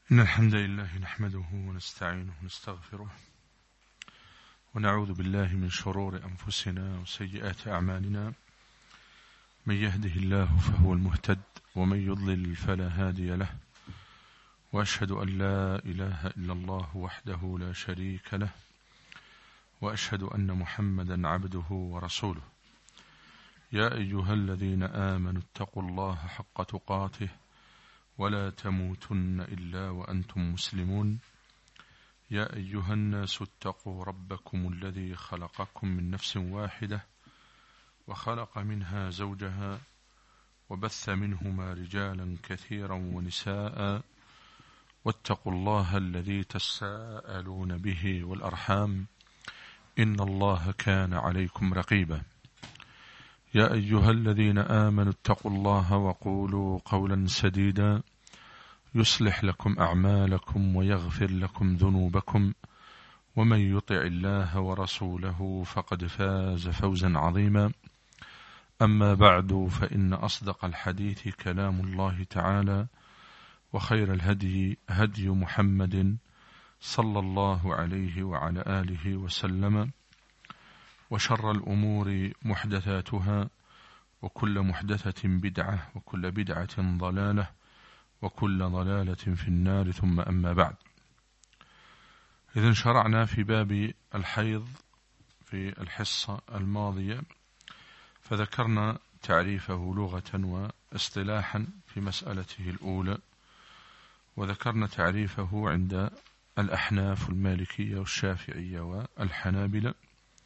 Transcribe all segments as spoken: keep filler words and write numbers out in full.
إن الحمد لله نحمده ونستعينه ونستغفره ونعوذ بالله من شرور أنفسنا وسيئات أعمالنا. من يهده الله فهو المهتد ومن يضلل فلا هادي له، وأشهد أن لا إله إلا الله وحده لا شريك له، وأشهد أن محمدا عبده ورسوله. يا أيها الذين آمنوا اتقوا الله حق تقاته ولا تموتن إلا وأنتم مسلمون. يا أيها الناس اتقوا ربكم الذي خلقكم من نفس واحدة وخلق منها زوجها وبث منهما رجالا كثيرا ونساء، واتقوا الله الذي تساءلون به والأرحام إن الله كان عليكم رقيبا. يا أيها الذين آمنوا اتقوا الله وقولوا قولا سديدا يصلح لكم أعمالكم ويغفر لكم ذنوبكم، ومن يطع الله ورسوله فقد فاز فوزا عظيما. أما بعد، فإن أصدق الحديث كلام الله تعالى، وخير الهدي هدي محمد صلى الله عليه وعلى آله وسلم، وشر الأمور محدثاتها، وكل محدثة بدعة، وكل بدعة ضلالة، وكل ضلالة في النار. ثم أما بعد، إذن شرعنا في باب الحيض في الحصة الماضية، فذكرنا تعريفه لغة واصطلاحا في مسألته الأولى، وذكرنا تعريفه عند الأحناف والمالكية والشافعية والحنابلة.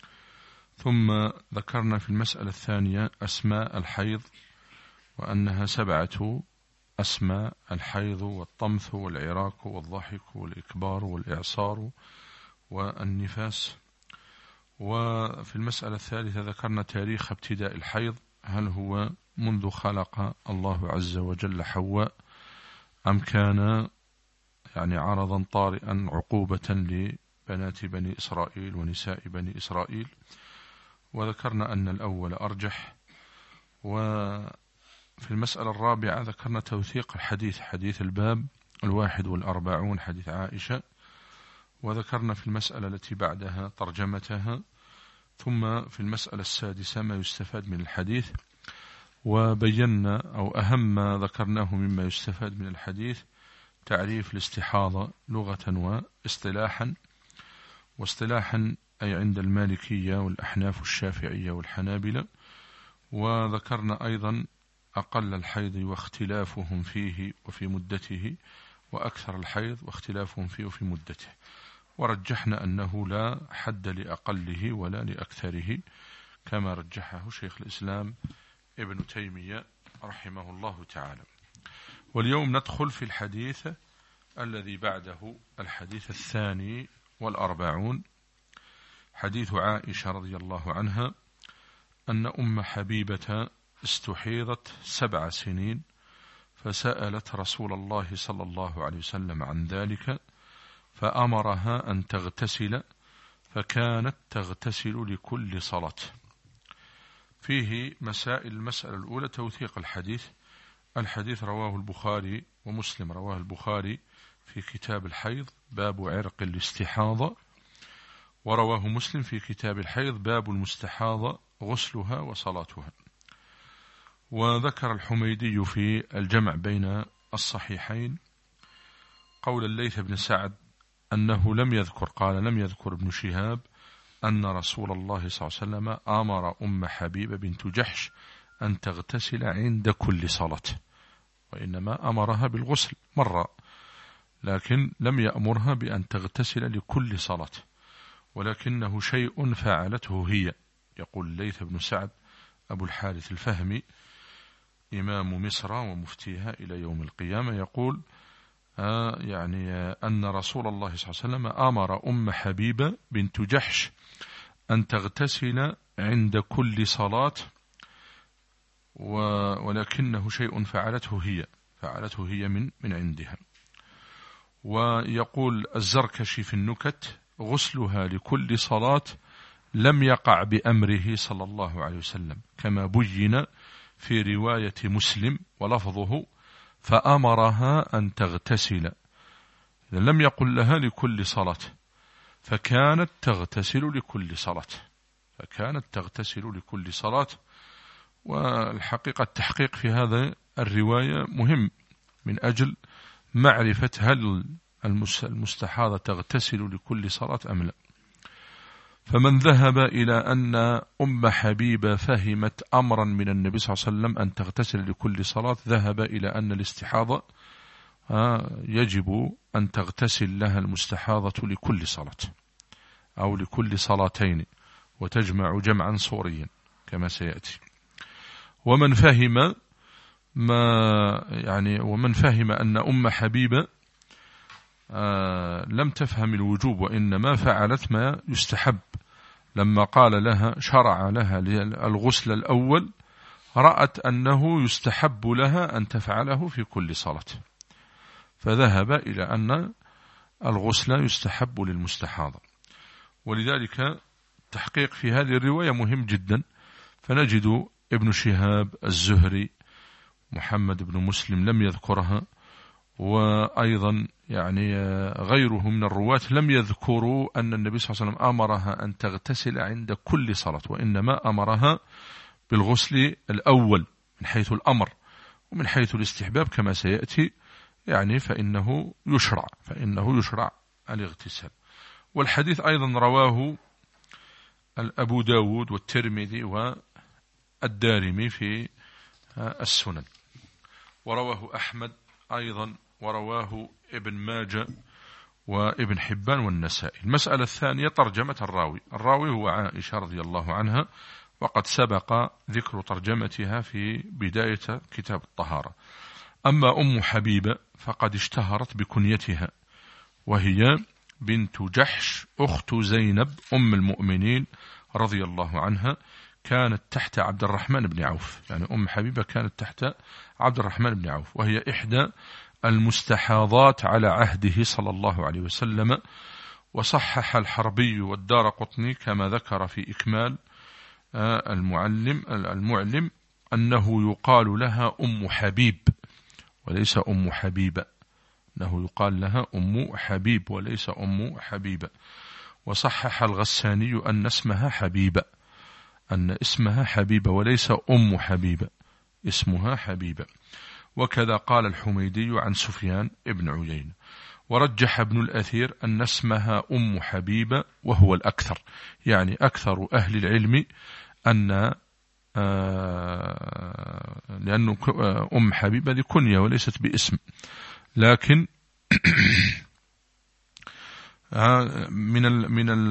ثم ذكرنا في المسألة الثانية أسماء الحيض، وأنها سبعة أسماء: الحيض والطمث والعراق والضحك والإكبار والإعصار والنفاس. وفي المسألة الثالثة ذكرنا تاريخ ابتداء الحيض، هل هو منذ خلق الله عز وجل حواء، أم كان يعني عرضا طارئا عقوبة لبنات بني إسرائيل ونساء بني إسرائيل. وذكرنا أن الأول أرجح. وفي المسألة الرابعة ذكرنا توثيق الحديث، حديث الباب الواحد والأربعون، حديث عائشة. وذكرنا في المسألة التي بعدها ترجمتها. ثم في المسألة السادسة ما يستفاد من الحديث، وبينا أو أهم ما ذكرناه مما يستفاد من الحديث تعريف الاستحاضة لغة واصطلاحا. واصطلاحا أي عند المالكية والأحناف والشافعية والحنابلة. وذكرنا أيضا أقل الحيض واختلافهم فيه وفي مدته، وأكثر الحيض واختلافهم فيه وفي مدته. ورجحنا أنه لا حد لأقله ولا لأكثره، كما رجحه شيخ الإسلام ابن تيمية رحمه الله تعالى. واليوم ندخل في الحديث الذي بعده، الحديث الثاني والأربعون، حديث عائشة رضي الله عنها أن أم حبيبة استحيضت سبع سنين، فسألت رسول الله صلى الله عليه وسلم عن ذلك، فأمرها أن تغتسل، فكانت تغتسل لكل صلاة. فيه مسائل. المسألة الأولى توثيق الحديث. الحديث رواه البخاري ومسلم. رواه البخاري في كتاب الحيض باب عرق الاستحاضة، ورواه مسلم في كتاب الحيض باب المستحاضة غسلها وصلاتها. وذكر الحميدي في الجمع بين الصحيحين قول الليث بن سعد أنه لم يذكر، قال لم يذكر ابن شهاب أن رسول الله صلى الله عليه وسلم أمر أم حبيبة بنت جحش أن تغتسل عند كل صلاة، وإنما أمرها بالغسل مرة، لكن لم يأمرها بأن تغتسل لكل صلاة، ولكنه شيء فعلته هي. يقول الليث بن سعد أبو الحارث الفهمي إمام مصر ومفتيها إلى يوم القيامة، يقول آه يعني آه أن رسول الله صلى الله عليه وسلم أمر أم حبيبة بنت جحش أن تغتسل عند كل صلاة، ولكنه شيء فعلته هي فعلته هي من من عندها. ويقول الزركشي في النكت غسلها لكل صلاة لم يقع بأمره صلى الله عليه وسلم، كما بين في رواية مسلم ولفظه فأمرها أن تغتسل، إذا لم يقل لها لكل صلاة، فكانت تغتسل لكل صلاة فكانت تغتسل لكل صلاة. والحقيقة التحقيق في هذا الرواية مهم من أجل معرفة هل المستحاضة تغتسل لكل صلاة أم لا. فمن ذهب إلى أن أم حبيبة فهمت أمرا من النبي صلى الله عليه وسلم أن تغتسل لكل صلاة، ذهب إلى أن الاستحاضة يجب أن تغتسل لها المستحاضة لكل صلاة أو لكل صلاتين، وتجمع جمعا صوريا كما سيأتي. ومن فهم ما يعني ومن فهم أن أم حبيبة آه لم تفهم الوجوب وإنما فعلت ما يستحب، لما قال لها شرع لها الغسل الأول رأت أنه يستحب لها أن تفعله في كل صلاة، فذهب إلى أن الغسل يستحب للمستحاضة. ولذلك التحقيق في هذه الرواية مهم جدا. فنجد ابن شهاب الزهري محمد بن مسلم لم يذكرها، وأيضا يعني غيره من الرواة لم يذكروا أن النبي صلى الله عليه وسلم أمرها أن تغتسل عند كل صلاة، وإنما أمرها بالغسل الأول من حيث الأمر، ومن حيث الاستحباب كما سيأتي يعني فإنه يشرع فإنه يشرع الاغتسال. والحديث أيضا رواه أبو داود والترمذي والدارمي في السنن، ورواه أحمد أيضا، ورواه ابن ماجه وابن حبان والنسائي. المسألة الثانية ترجمة الراوي. الراوي هو عائشة رضي الله عنها، وقد سبق ذكر ترجمتها في بداية كتاب الطهارة. أما أم حبيبة فقد اشتهرت بكنيتها، وهي بنت جحش أخت زينب أم المؤمنين رضي الله عنها، كانت تحت عبد الرحمن بن عوف. يعني أم حبيبة كانت تحت عبد الرحمن بن عوف، وهي إحدى المستحاضات على عهده صلى الله عليه وسلم. وصحح الحربي والدارقطني كما ذكر في إكمال المعلم المعلم أنه يقال لها أم حبيب وليس أم حبيبة، أنه يقال لها أم حبيب وليس أم حبيبة. وصحح الغساني أن اسمها حبيبة أن اسمها حبيبة وليس أم حبيبة، اسمها حبيبة. وكذا قال الحميدي عن سفيان ابن عيينة. ورجح ابن الأثير أن اسمها أم حبيبة وهو الأكثر، يعني أكثر أهل العلم أن آه لأن أم حبيبة ذي كنية وليست باسم، لكن من ال من ال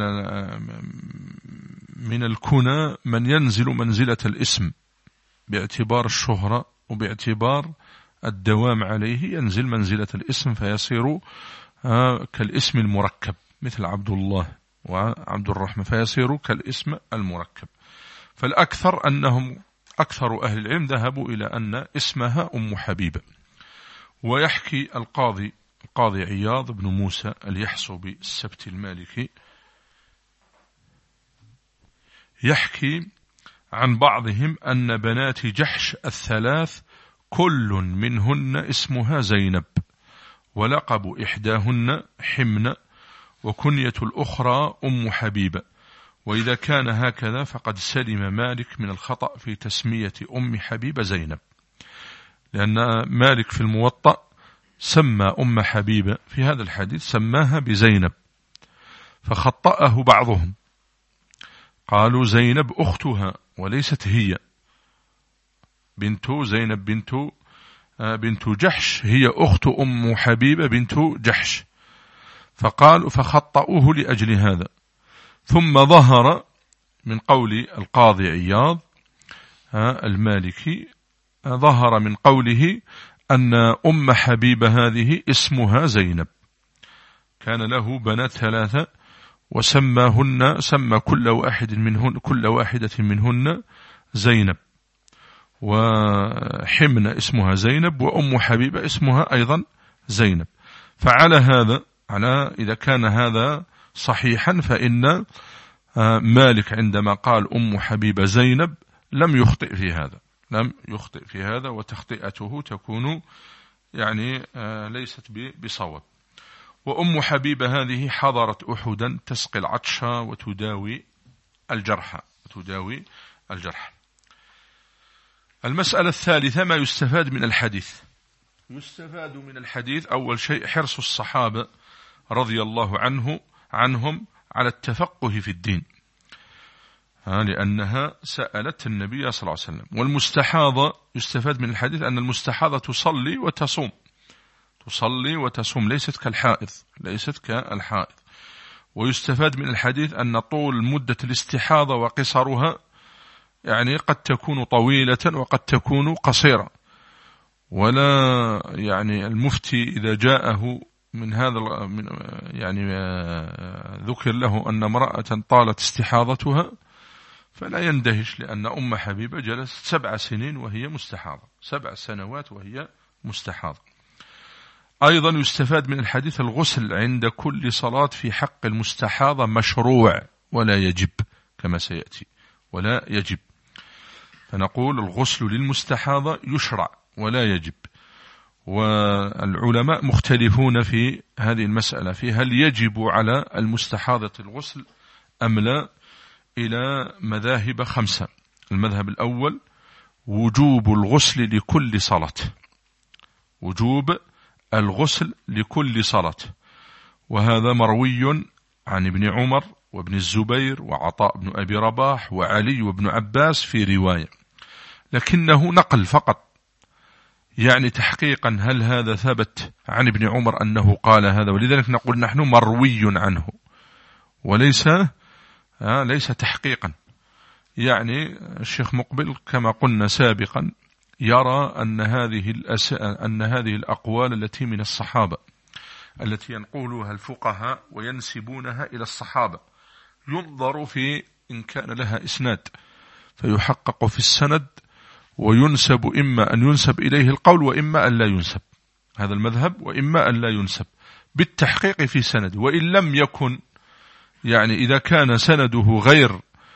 من الكنى من ينزل منزلة الاسم باعتبار الشهرة، وباعتبار الدوام عليه ينزل منزلة الاسم فيصير كالاسم المركب، مثل عبد الله وعبد الرحمن، فيصير كالاسم المركب. فالأكثر أنهم أكثر أهل العلم ذهبوا إلى أن اسمها أم حبيبة. ويحكي القاضي القاضي عياض بن موسى اليحصبي السبت المالكي، يحكي عن بعضهم أن بنات جحش الثلاث كل منهن اسمها زينب، ولقب إحداهن حمنة، وكنية الأخرى أم حبيبة. وإذا كان هكذا فقد سلم مالك من الخطأ في تسمية أم حبيبة زينب، لأن مالك في الموطأ سمى أم حبيبة في هذا الحديث سماها بزينب، فخطأه بعضهم قالوا زينب أختها وليست هي، بنت زينب بنت بنت جحش هي أخت أم حبيبة بنت جحش، فقالوا فخطأوه لأجل هذا. ثم ظهر من قول القاضي عياض المالكي، ظهر من قوله أن أم حبيبة هذه اسمها زينب، كان له بنات ثلاثة وسماهن سمى كل واحد منهن كل واحدة منهن زينب، وحمنة اسمها زينب، وأم حبيبة اسمها أيضا زينب. فعلى هذا على إذا كان هذا صحيحا فإن مالك عندما قال أم حبيبة زينب لم يخطئ في هذا لم يخطئ في هذا وتخطئته تكون يعني ليست بصواب. وأم حبيبة هذه حضرت أحدا تسقي العطش وتداوي الجرح وتداوي الجرح. المسألة الثالثة ما يستفاد من الحديث. يستفاد من الحديث أول شيء حرص الصحابة رضي الله عنه عنهم على التفقه في الدين، لأنها سألت النبي صلى الله عليه وسلم. والمستحاضة يستفاد من الحديث أن المستحاضة تصلي وتصوم، تصلي وتصوم، ليست كالحائض، ليست كالحائض. ويستفاد من الحديث أن طول مدة الاستحاضة وقصرها يعني قد تكون طويلة وقد تكون قصيرة، ولا يعني المفتي إذا جاءه من هذا من يعني ذكر له أن امرأة طالت استحاضتها فلا يندهش، لأن أم حبيبة جلست سبع سنين وهي مستحاضة، سبع سنوات وهي مستحاضة. أيضا يستفاد من الحديث الغسل عند كل صلاة في حق المستحاضة مشروع ولا يجب، كما سيأتي ولا يجب. فنقول الغسل للمستحاضة يشرع ولا يجب. والعلماء مختلفون في هذه المسألة، في هل يجب على المستحاضة الغسل أم لا، إلى مذاهب خمسة. المذهب الأول وجوب الغسل لكل صلاة، وجوب الغسل لكل صلاة، وهذا مروي عن ابن عمر وابن الزبير وعطاء بن أبي رباح وعلي وابن عباس في رواية، لكنه نقل فقط، يعني تحقيقا هل هذا ثبت عن ابن عمر أنه قال هذا؟ ولذلك نقول نحن مروي عنه وليس آه ليس تحقيقا. يعني الشيخ مقبل كما قلنا سابقا يرى أن هذه الأس... أن هذه الأقوال التي من الصحابة التي ينقولها الفقهاء وينسبونها إلى الصحابة ينظر في إن كان لها إسناد فيحقق في السند، وينسب إما أن ينسب إليه القول وإما أن لا ينسب، هذا المذهب، وإما أن لا ينسب بالتحقيق في سند. وإن لم يكن يعني إذا كان سنده غير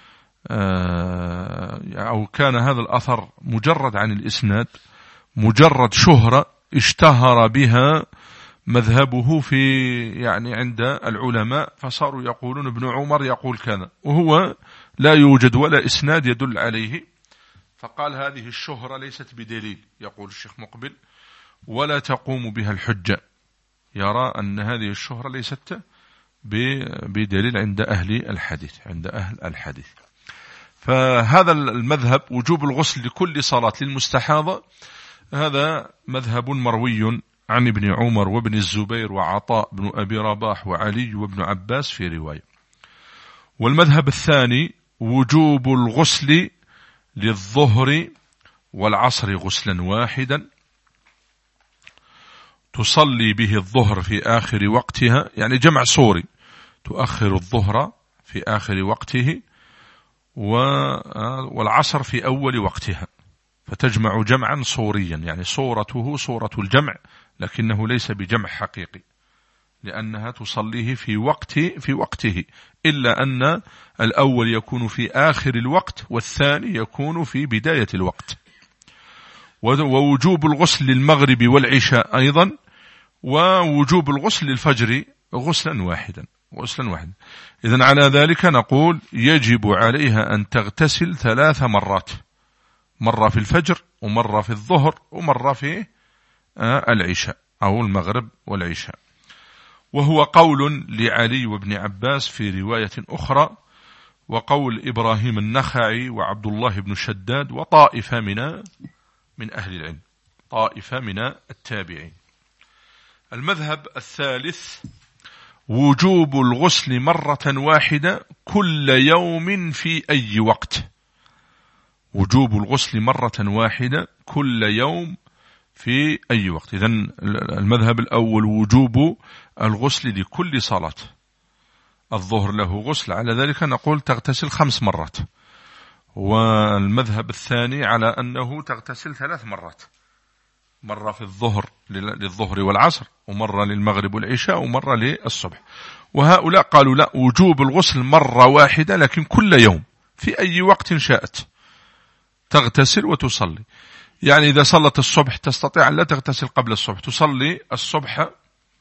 أو كان هذا الأثر مجرد عن الإسناد، مجرد شهرة اشتهر بها مذهبه في يعني عند العلماء، فصاروا يقولون ابن عمر يقول كذا، وهو لا يوجد ولا إسناد يدل عليه، فقال هذه الشهرة ليست بدليل، يقول الشيخ مقبل، ولا تقوم بها الحجة. يرى أن هذه الشهرة ليست بدليل عند أهل الحديث، عند أهل الحديث. فهذا المذهب وجوب الغسل لكل صلاة للمستحاضة، هذا مذهب مروي عن ابن عمر وابن الزبير وعطاء بن أبي رباح وعلي وابن عباس في رواية. والمذهب الثاني وجوب الغسل للظهر والعصر غسلا واحدا، تصلي به الظهر في آخر وقتها، يعني جمع صوري، تؤخر الظهر في آخر وقته والعصر في أول وقتها، فتجمع جمعا صوريا، يعني صورته صورة الجمع لكنه ليس بجمع حقيقي، لأنها تصليه في وقت في وقته، إلا أن الأول يكون في آخر الوقت والثاني يكون في بداية الوقت. ووجوب الغسل للمغرب والعشاء أيضا، ووجوب الغسل للفجر غسلا واحدا غسلا واحدا. إذن على ذلك نقول يجب عليها أن تغتسل ثلاث مرات، مرة في الفجر ومرة في الظهر ومرة في العشاء أو المغرب والعشاء. وهو قول لعلي وابن عباس في رواية أخرى، وقول إبراهيم النخعي وعبد الله بن شداد وطائفة من من أهل العلم، طائفة من التابعين. المذهب الثالث وجوب الغسل مرة واحدة كل يوم في أي وقت، وجوب الغسل مرة واحدة كل يوم في أي وقت. إذن المذهب الأول وجوب الغسل لكل صلاة، الظهر له غسل، على ذلك نقول تغتسل خمس مرات. والمذهب الثاني على أنه تغتسل ثلاث مرات، مرة في الظهر للظهر والعصر، ومرة للمغرب والعشاء، ومرة للصبح. وهؤلاء قالوا لا، وجوب الغسل مرة واحدة لكن كل يوم في أي وقت شاءت تغتسل وتصلي. يعني إذا صلت الصبح تستطيع أن لا تغتسل قبل الصبح، تصلي الصبح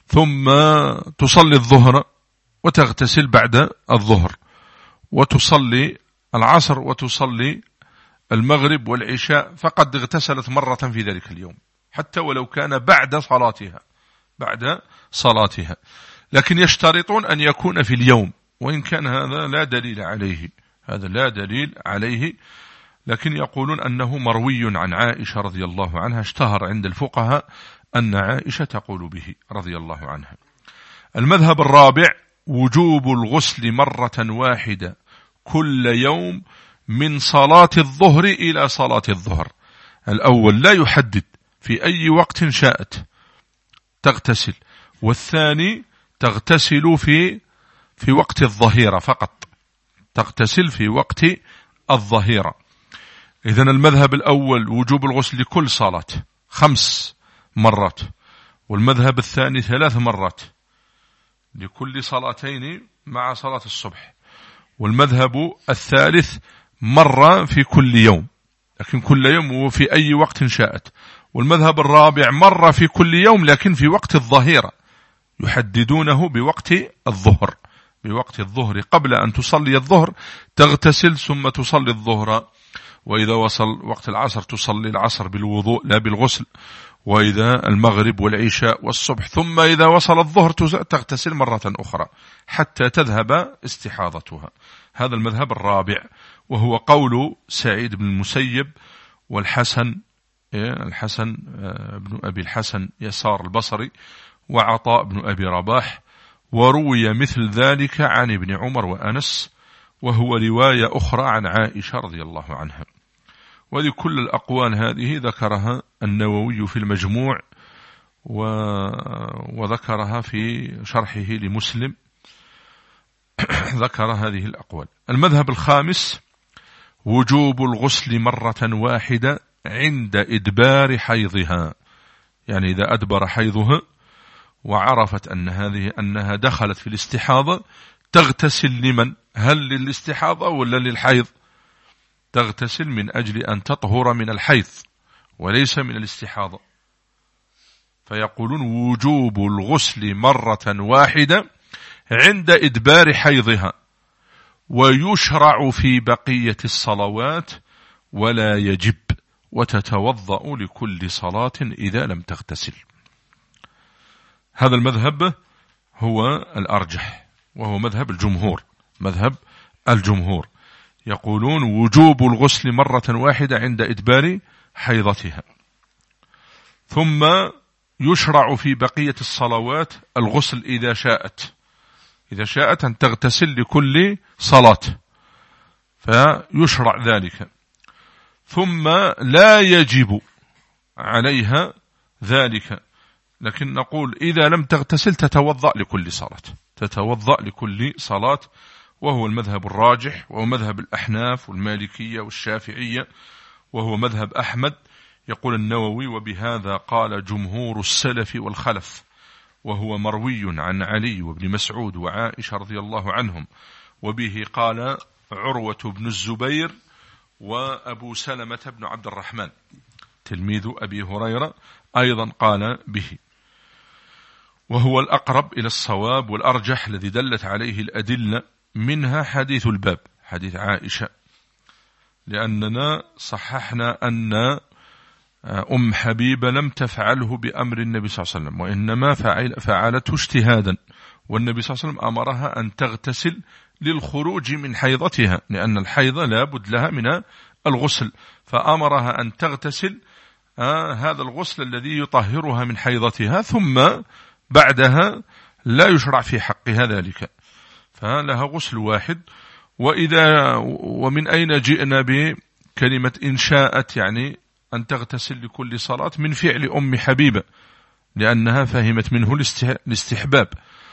ثم تصلي الظهر وتغتسل بعد الظهر، وتصلي العصر وتصلي المغرب والعشاء، فقد اغتسلت مرة في ذلك اليوم، حتى ولو كان بعد صلاتها بعد صلاتها. لكن يشترطون أن يكون في اليوم، وإن كان هذا لا دليل عليه، هذا لا دليل عليه، لكن يقولون أنه مروي عن عائشة رضي الله عنها، اشتهر عند الفقهاء أن عائشة تقول به رضي الله عنها. المذهب الرابع وجوب الغسل مرة واحدة كل يوم من صلاة الظهر إلى صلاة الظهر. الأول لا يحدد، في أي وقت شاءت تغتسل، والثاني تغتسل في في وقت الظهيرة فقط، تغتسل في وقت الظهيرة. إذن المذهب الأول وجوب الغسل لكل صلاة خمس مرات، والمذهب الثاني ثلاث مرات لكل صلاتين مع صلاة الصبح، والمذهب الثالث مرة في كل يوم، لكن كل يوم وفي أي وقت شاءت، والمذهب الرابع مرة في كل يوم لكن في وقت الظهيرة، يحددونه بوقت الظهر، بوقت الظهر قبل أن تصلي الظهر تغتسل ثم تصلي الظهر، وإذا وصل وقت العصر تصلي العصر بالوضوء لا بالغسل، وإذا المغرب والعشاء والصبح، ثم إذا وصل الظهر تغتسل مرة أخرى حتى تذهب استحاضتها. هذا المذهب الرابع، وهو قول سعيد بن المسيب والحسن الحسن بن أبي الحسن يسار البصري وعطاء بن أبي رباح، وروي مثل ذلك عن ابن عمر وأنس، وهو رواية أخرى عن عائشة رضي الله عنها. وهذه كل الأقوال هذه ذكرها النووي في المجموع، وذكرها في شرحه لمسلم ذكر هذه الأقوال. المذهب الخامس وجوب الغسل مرة واحدة عند إدبار حيضها، يعني إذا أدبر حيضها وعرفت أن هذه أنها دخلت في الاستحاضة تغتسل لمن؟ هل للاستحاضة ولا للحيض؟ تغتسل من أجل أن تطهر من الحيض وليس من الاستحاضة، فيقولون وجوب الغسل مرة واحدة عند إدبار حيضها، ويشرع في بقية الصلوات ولا يجب، وتتوضأ لكل صلاة إذا لم تغتسل. هذا المذهب هو الأرجح، وهو مذهب الجمهور، مذهب الجمهور يقولون وجوب الغسل مرة واحدة عند إدبار حيضتها، ثم يشرع في بقية الصلوات الغسل إذا شاءت، إذا شاءت أن تغتسل لكل صلاة فيشرع ذلك، ثم لا يجب عليها ذلك، لكن نقول إذا لم تغتسل تتوضأ لكل صلاة، تتوضأ لكل صلاة، وهو المذهب الراجح، وهو مذهب الأحناف والمالكية والشافعية، وهو مذهب أحمد. يقول النووي وبهذا قال جمهور السلف والخلف، وهو مروي عن علي وابن مسعود وعائشة رضي الله عنهم، وبه قال عروة بن الزبير وأبو سلمة بن عبد الرحمن تلميذ أبي هريرة أيضا قال به، وهو الأقرب إلى الصواب والأرجح الذي دلت عليه الأدلة، منها حديث الباب حديث عائشة، لأننا صححنا أن أم حبيبة لم تفعله بأمر النبي صلى الله عليه وسلم، وإنما فعل فعلته اجتهادا، والنبي صلى الله عليه وسلم أمرها أن تغتسل للخروج من حيضتها، لأن الحيض لا بد لها من الغسل، فأمرها أن تغتسل آه هذا الغسل الذي يطهرها من حيضتها، ثم بعدها لا يشرع في حقها ذلك، فلها غسل واحد. وإذا ومن أين جئنا بكلمة إن شاءت، يعني أن تغتسل لكل صلاة، من فعل أم حبيبة، لأنها فهمت منه الاستحباب،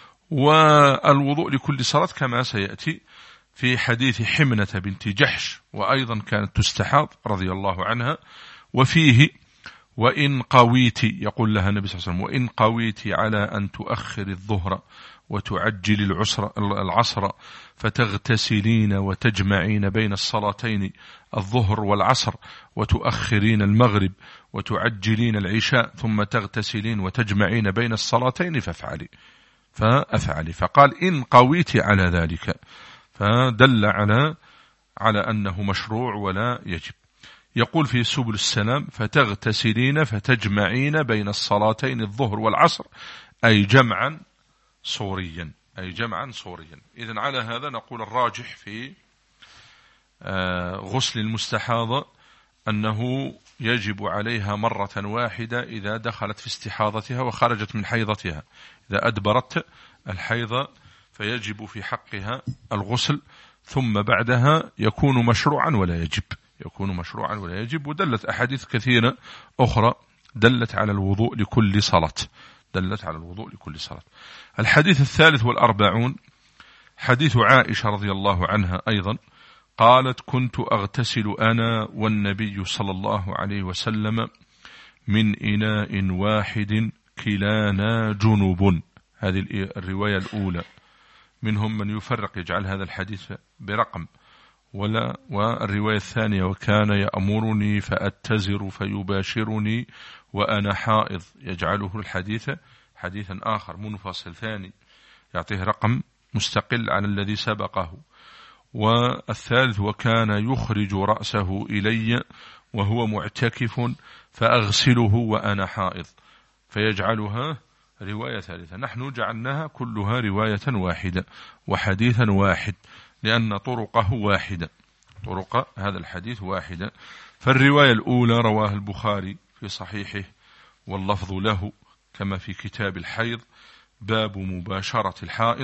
والوضوء لكل صلاة كما سيأتي في حديث حمنة بنت جحش، وأيضا كانت تستحاض رضي الله عنها، وفيه وإن قويت، يقول لها النبي صلى الله عليه وسلم وإن قويت على أن تؤخر الظهر وتعجل العصر, العصر فتغتسلين وتجمعين بين الصلاتين الظهر والعصر، وتؤخرين المغرب وتعجلين العشاء ثم تغتسلين وتجمعين بين الصلاتين فافعلي فأفعلي. فقال إن قويت على ذلك، فدل على على أنه مشروع ولا يجب. يقول في سبل السلام فتغتسلين فتجمعين بين الصلاتين الظهر والعصر، أي جمعا صوريا، أي جمعا صوريا. إذن على هذا نقول الراجح في غسل المستحاضة أنه يجب عليها مرة واحدة إذا دخلت في استحاضتها وخرجت من حيضتها. إذا أدبرت الحيضة فيجب في حقها الغسل، ثم بعدها يكون مشروعا ولا يجب، يكون مشروعا ولا يجب. ودلت أحاديث كثيرة أخرى دلت على الوضوء لكل صلاة، دلت على الوضوء لكل صلاة. الحديث الثالث والأربعون حديث عائشة رضي الله عنها أيضا، قالت كنت أغتسل أنا والنبي صلى الله عليه وسلم من إناء واحد كلانا جنوب. هذه الرواية الأولى. منهم من يفرق يجعل هذا الحديث برقم ولا، والرواية الثانية وكان يأمرني فأتزر فيباشرني وأنا حائض، يجعله الحديث حديثا آخر منفصل ثاني يعطيه رقم مستقل عن الذي سبقه. والثالث وكان يخرج رأسه إلي وهو معتكف فأغسله وأنا حائض، فيجعلها رواية ثالثة. نحن جعلناها كلها رواية واحدة وحديثا واحد، لأن طرقه واحدة، طرق هذا الحديث واحدة. فالرواية الأولى رواه البخاري في صحيحه واللفظ له كما في كتاب الحيض باب مباشرة الحائض،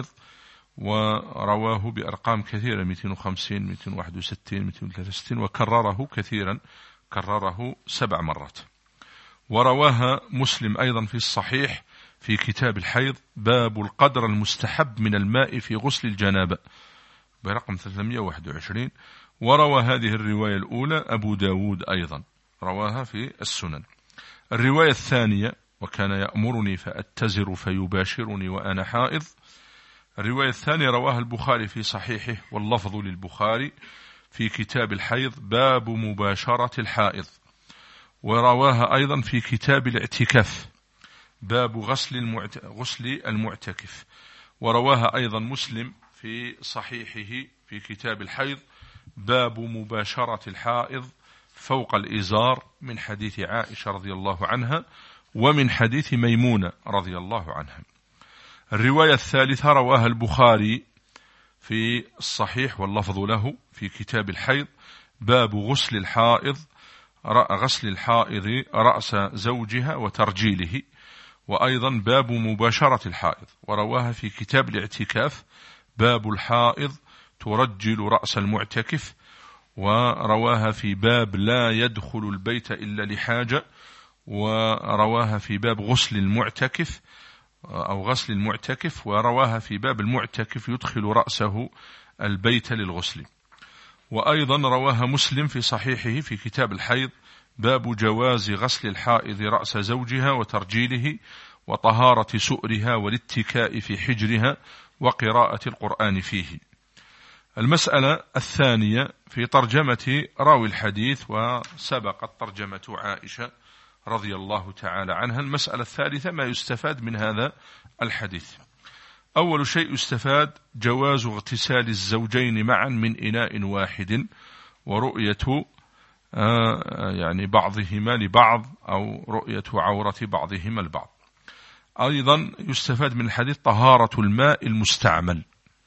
ورواه بأرقام كثيرة مئتين وخمسين مئتين وواحد وستين مئتين وثلاثة وستين، وكرره كثيرا، كرره سبع مرات. ورواها مسلم أيضا في الصحيح في كتاب الحيض باب القدر المستحب من الماء في غسل الجنابة برقم ثلاثمئة وواحد وعشرين. وروى هذه الرواية الأولى أبو داود أيضا، رواها في السنن. الرواية الثانية وكان يأمرني فأتزر فيباشرني وأنا حائض، الرواية الثانية رواها البخاري في صحيحه واللفظ للبخاري في كتاب الحيض باب مباشرة الحائض. ورواها أيضا في كتاب الاعتكاف باب غسل, المعت... غسل المعتكف. ورواها أيضا مسلم في صحيحه في كتاب الحيض باب مباشرة الحائض فوق الإزار من حديث عائشة رضي الله عنها ومن حديث ميمونة رضي الله عنها. الرواية الثالثة رواها البخاري في الصحيح واللفظ له في كتاب الحيض باب غسل الحائض غسل الحائض رأس زوجها وترجيله، وأيضا باب مباشرة الحائض. ورواها في كتاب الاعتكاف باب الحائض ترجل رأس المعتكف. ورواها في باب لا يدخل البيت إلا لحاجة. ورواها في باب غسل المعتكف أو غسل المعتكف. ورواها في باب المعتكف يدخل رأسه البيت للغسل. وأيضا رواها مسلم في صحيحه في كتاب الحيض باب جواز غسل الحائض رأس زوجها وترجيله وطهارة سؤرها والاتكاء في حجرها وقراءة القرآن فيه. المسألة الثانية في ترجمة راوي الحديث، وسبقت ترجمة عائشة رضي الله تعالى عنها. المسألة الثالثة ما يستفاد من هذا الحديث. أول شيء يستفاد جواز اغتسال الزوجين معا من إناء واحد ورؤية آه يعني بعضهما لبعض أو رؤية عورة بعضهما البعض. أيضا يستفاد من الحديث طهارة الماء المستعمل،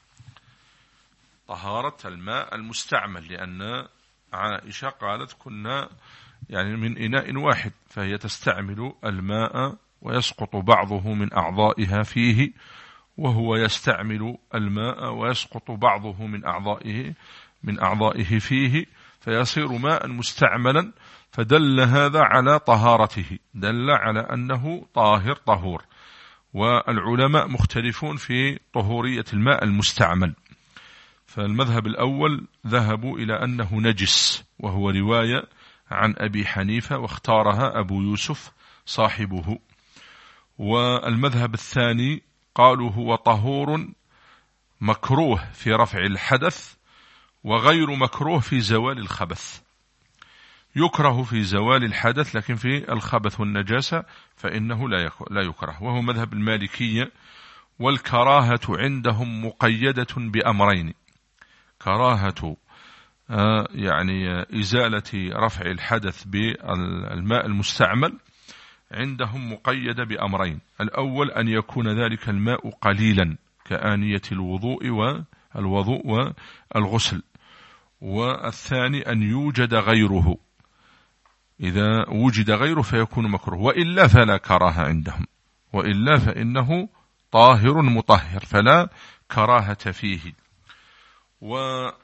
طهارة الماء المستعمل، لأن عائشة قالت كنا يعني من إناء واحد، فهي تستعمل الماء ويسقط بعضه من أعضائها فيه، وهو يستعمل الماء ويسقط بعضه من أعضائه من أعضائه فيه، فيصير ماء مستعملا. فدل هذا على طهارته، دل على أنه طاهر طهور. والعلماء مختلفون في طهورية الماء المستعمل. فالمذهب الأول ذهبوا إلى أنه نجس، وهو رواية عن أبي حنيفة واختارها أبو يوسف صاحبه. والمذهب الثاني قالوا هو طهور مكروه في رفع الحدث وغير مكروه في زوال الخبث. يكره في زوال الحدث، لكن في الخبث والنجاسة فإنه لا يكره، وهو مذهب المالكية. والكراهة عندهم مقيدة بأمرين: كراهة يعني إزالة رفع الحدث بالماء المستعمل عندهم مقيدة بأمرين: الأول أن يكون ذلك الماء قليلا كآنية الوضوء والوضوء والغسل، والثاني أن يوجد غيره، إذا وجد غيره فيكون مكروه، وإلا فلا كراهة عندهم، وإلا فإنه طاهر مطهر فلا كراهة فيه. و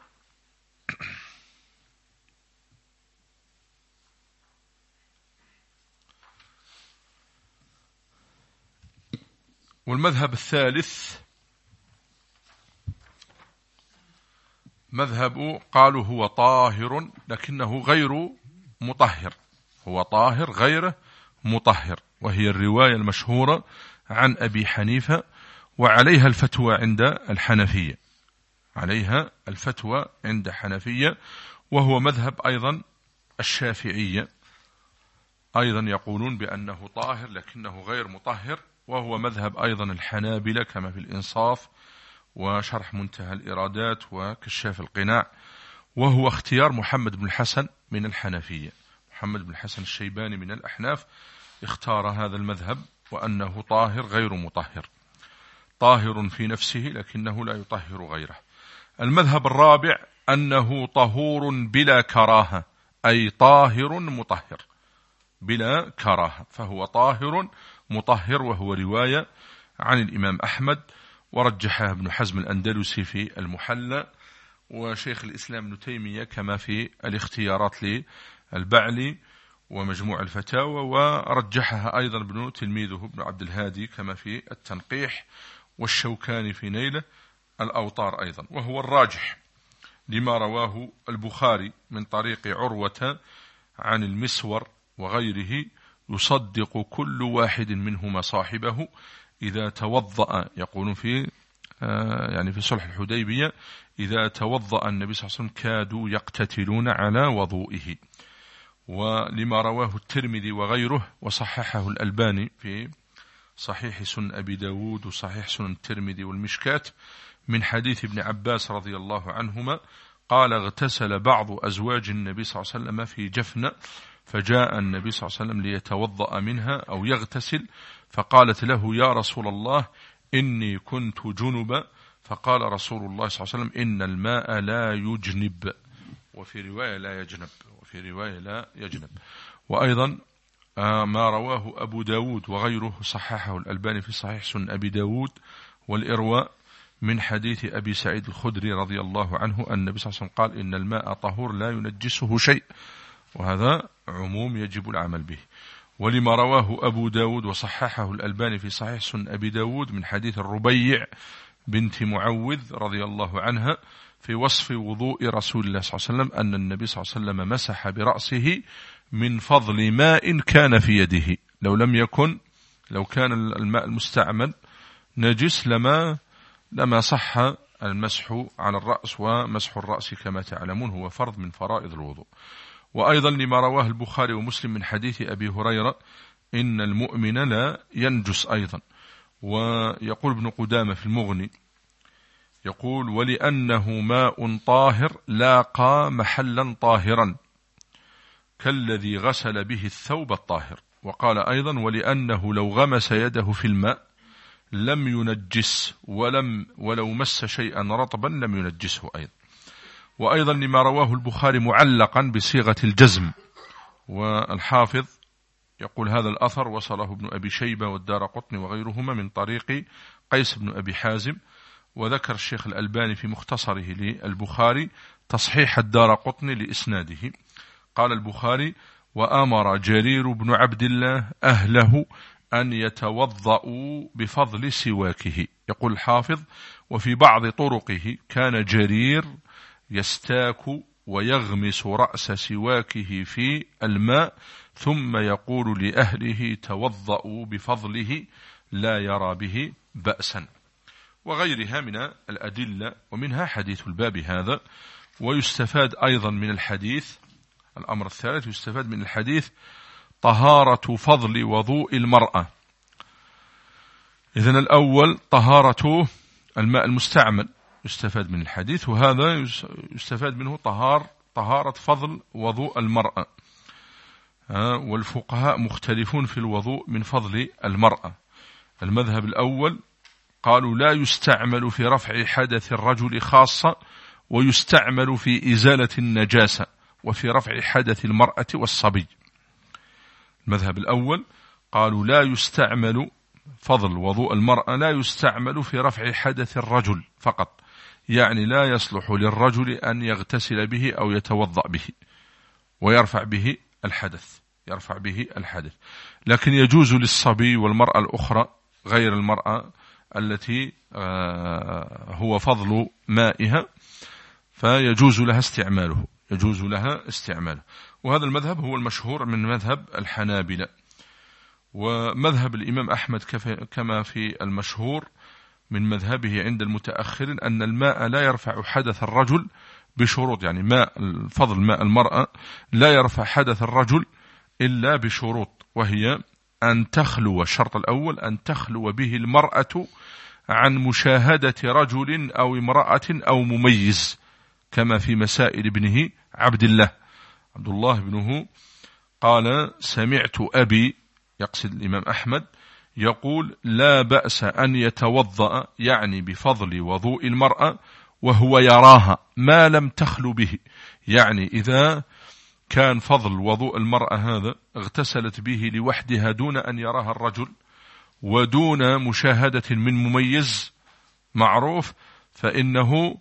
والمذهب الثالث مذهب قالوا هو طاهر لكنه غير مطهر، هو طاهر غير مطهر، وهي الرواية المشهورة عن أبي حنيفة، وعليها الفتوى عند الحنفية، عليها الفتوى عند حنفية، وهو مذهب أيضا الشافعية، أيضا يقولون بأنه طاهر لكنه غير مطهر، وهو مذهب أيضا الحنابلة كما في الإنصاف وشرح منتهى الإرادات وكشاف القناع، وهو اختيار محمد بن الحسن من الحنفية. محمد بن الحسن الشيباني من الأحناف اختار هذا المذهب، وأنه طاهر غير مطهر، طاهر في نفسه لكنه لا يطهر غيره. المذهب الرابع أنه طهور بلا كراهة، أي طاهر مطهر بلا كراهة، فهو طاهر مطهر، وهو رواية عن الإمام أحمد، ورجحها ابن حزم الأندلسي في المحلى، وشيخ الإسلام ابن تيمية كما في الاختيارات للبعلي ومجموع الفتاوى، ورجحها أيضا ابن تلميذه ابن عبد الهادي كما في التنقيح، والشوكاني في نيله الأوطار أيضا. وهو الراجح لما رواه البخاري من طريق عروة عن المسور وغيره، يصدق كل واحد منهما صاحبه إذا توضأ، يقولون في آه يعني في صلح الحديبية: إذا توضأ النبي صلى الله عليه وسلم كادوا يقتتلون على وضوئه. ولما رواه الترمذي وغيره وصححه الألباني في صحيح سنن أبي داود وصحيح سنن الترمذي والمشكات من حديث ابن عباس رضي الله عنهما قال: اغتسل بعض أزواج النبي صلى الله عليه وسلم في جفنة، فجاء النبي صلى الله عليه وسلم ليتوضأ منها أو يغتسل، فقالت له: يا رسول الله إني كنت جنبا، فقال رسول الله صلى الله عليه وسلم: إن الماء لا يجنب، وفي رواية لا يجنب، وفي رواية لا يجنب. وأيضا ما رواه أبو داود وغيره صححه الألباني في صحيح سنن أبي داود والإرواء من حديث أبي سعيد الخدري رضي الله عنه أن النبي صلى الله عليه وسلم قال: إن الماء طهور لا ينجسه شيء، وهذا عموم يجب العمل به. ولما رواه أبو داود وصححه الألباني في صحيح سنن أبي داود من حديث الربيع بنت معوذ رضي الله عنها في وصف وضوء رسول الله صلى الله عليه وسلم أن النبي صلى الله عليه وسلم مسح برأسه من فضل ماء كان في يده، لو لم يكن لو كان الماء المستعمل نجس لما لما صح المسح على الرأس، ومسح الرأس كما تعلمون هو فرض من فرائض الوضوء. وأيضا لما رواه البخاري ومسلم من حديث أبي هريرة: إن المؤمن لا ينجس أيضا. ويقول ابن قدامة في المغني يقول: ولأنه ماء طاهر لاقى محلا طاهرا كالذي غسل به الثوب الطاهر. وقال أيضا: ولأنه لو غمس يده في الماء لم ينجس، ولم ولو مس شيئا رطبا لم ينجسه أيضا. وأيضا لما رواه البخاري معلقا بصيغة الجزم، والحافظ يقول: هذا الأثر وصله ابن أبي شيبة والدارقطني وغيرهما من طريق قيس بن أبي حازم. وذكر الشيخ الألباني في مختصره للبخاري تصحيح الدارقطني لإسناده. قال البخاري: وأمر جرير بن عبد الله أهله أن يتوضأوا بفضل سواكه. يقول الحافظ: وفي بعض طرقه كان جرير يستاك ويغمس رأس سواكه في الماء ثم يقول لأهله: توضأوا بفضله لا يرى به بأسا. وغيرها من الأدلة، ومنها حديث الباب هذا. ويستفاد أيضا من الحديث الأمر الثالث يستفاد من الحديث طهارة فضل وضوء المرأة. إذن الأول طهارة الماء المستعمل يستفاد من الحديث، وهذا يستفاد منه طهار طهارة فضل وضوء المرأة. والفقهاء مختلفون في الوضوء من فضل المرأة. المذهب الأول قالوا لا يستعمل في رفع حدث الرجل خاصة، ويستعمل في إزالة النجاسة وفي رفع حدث المرأة والصبي. المذهب الأول قالوا لا يستعمل فضل وضوء المرأة، لا يستعمل في رفع حدث الرجل فقط، يعني لا يصلح للرجل أن يغتسل به أو يتوضأ به ويرفع به الحدث يرفع به الحدث لكن يجوز للصبي والمرأة الأخرى غير المرأة التي هو فضل مائها، فيجوز لها استعماله يجوز لها استعماله وهذا المذهب هو المشهور من مذهب الحنابلة. ومذهب الإمام أحمد كما في المشهور من مذهبه عند المتأخرين أن الماء لا يرفع حدث الرجل بشروط، يعني ماء فضل ماء المرأة لا يرفع حدث الرجل إلا بشروط، وهي أن تخلو، الشرط الأول أن تخلو به المرأة عن مشاهدة رجل أو امرأة أو مميز، كما في مسائل ابنه عبد الله عبد الله ابنه قال سمعت أبي، يقصد الإمام أحمد، يقول لا بأس أن يتوضأ، يعني بفضل وضوء المرأة، وهو يراها ما لم تخلو به، يعني إذا كان فضل وضوء المرأة هذا اغتسلت به لوحدها دون أن يراها الرجل ودون مشاهدة من مميز معروف، فإنه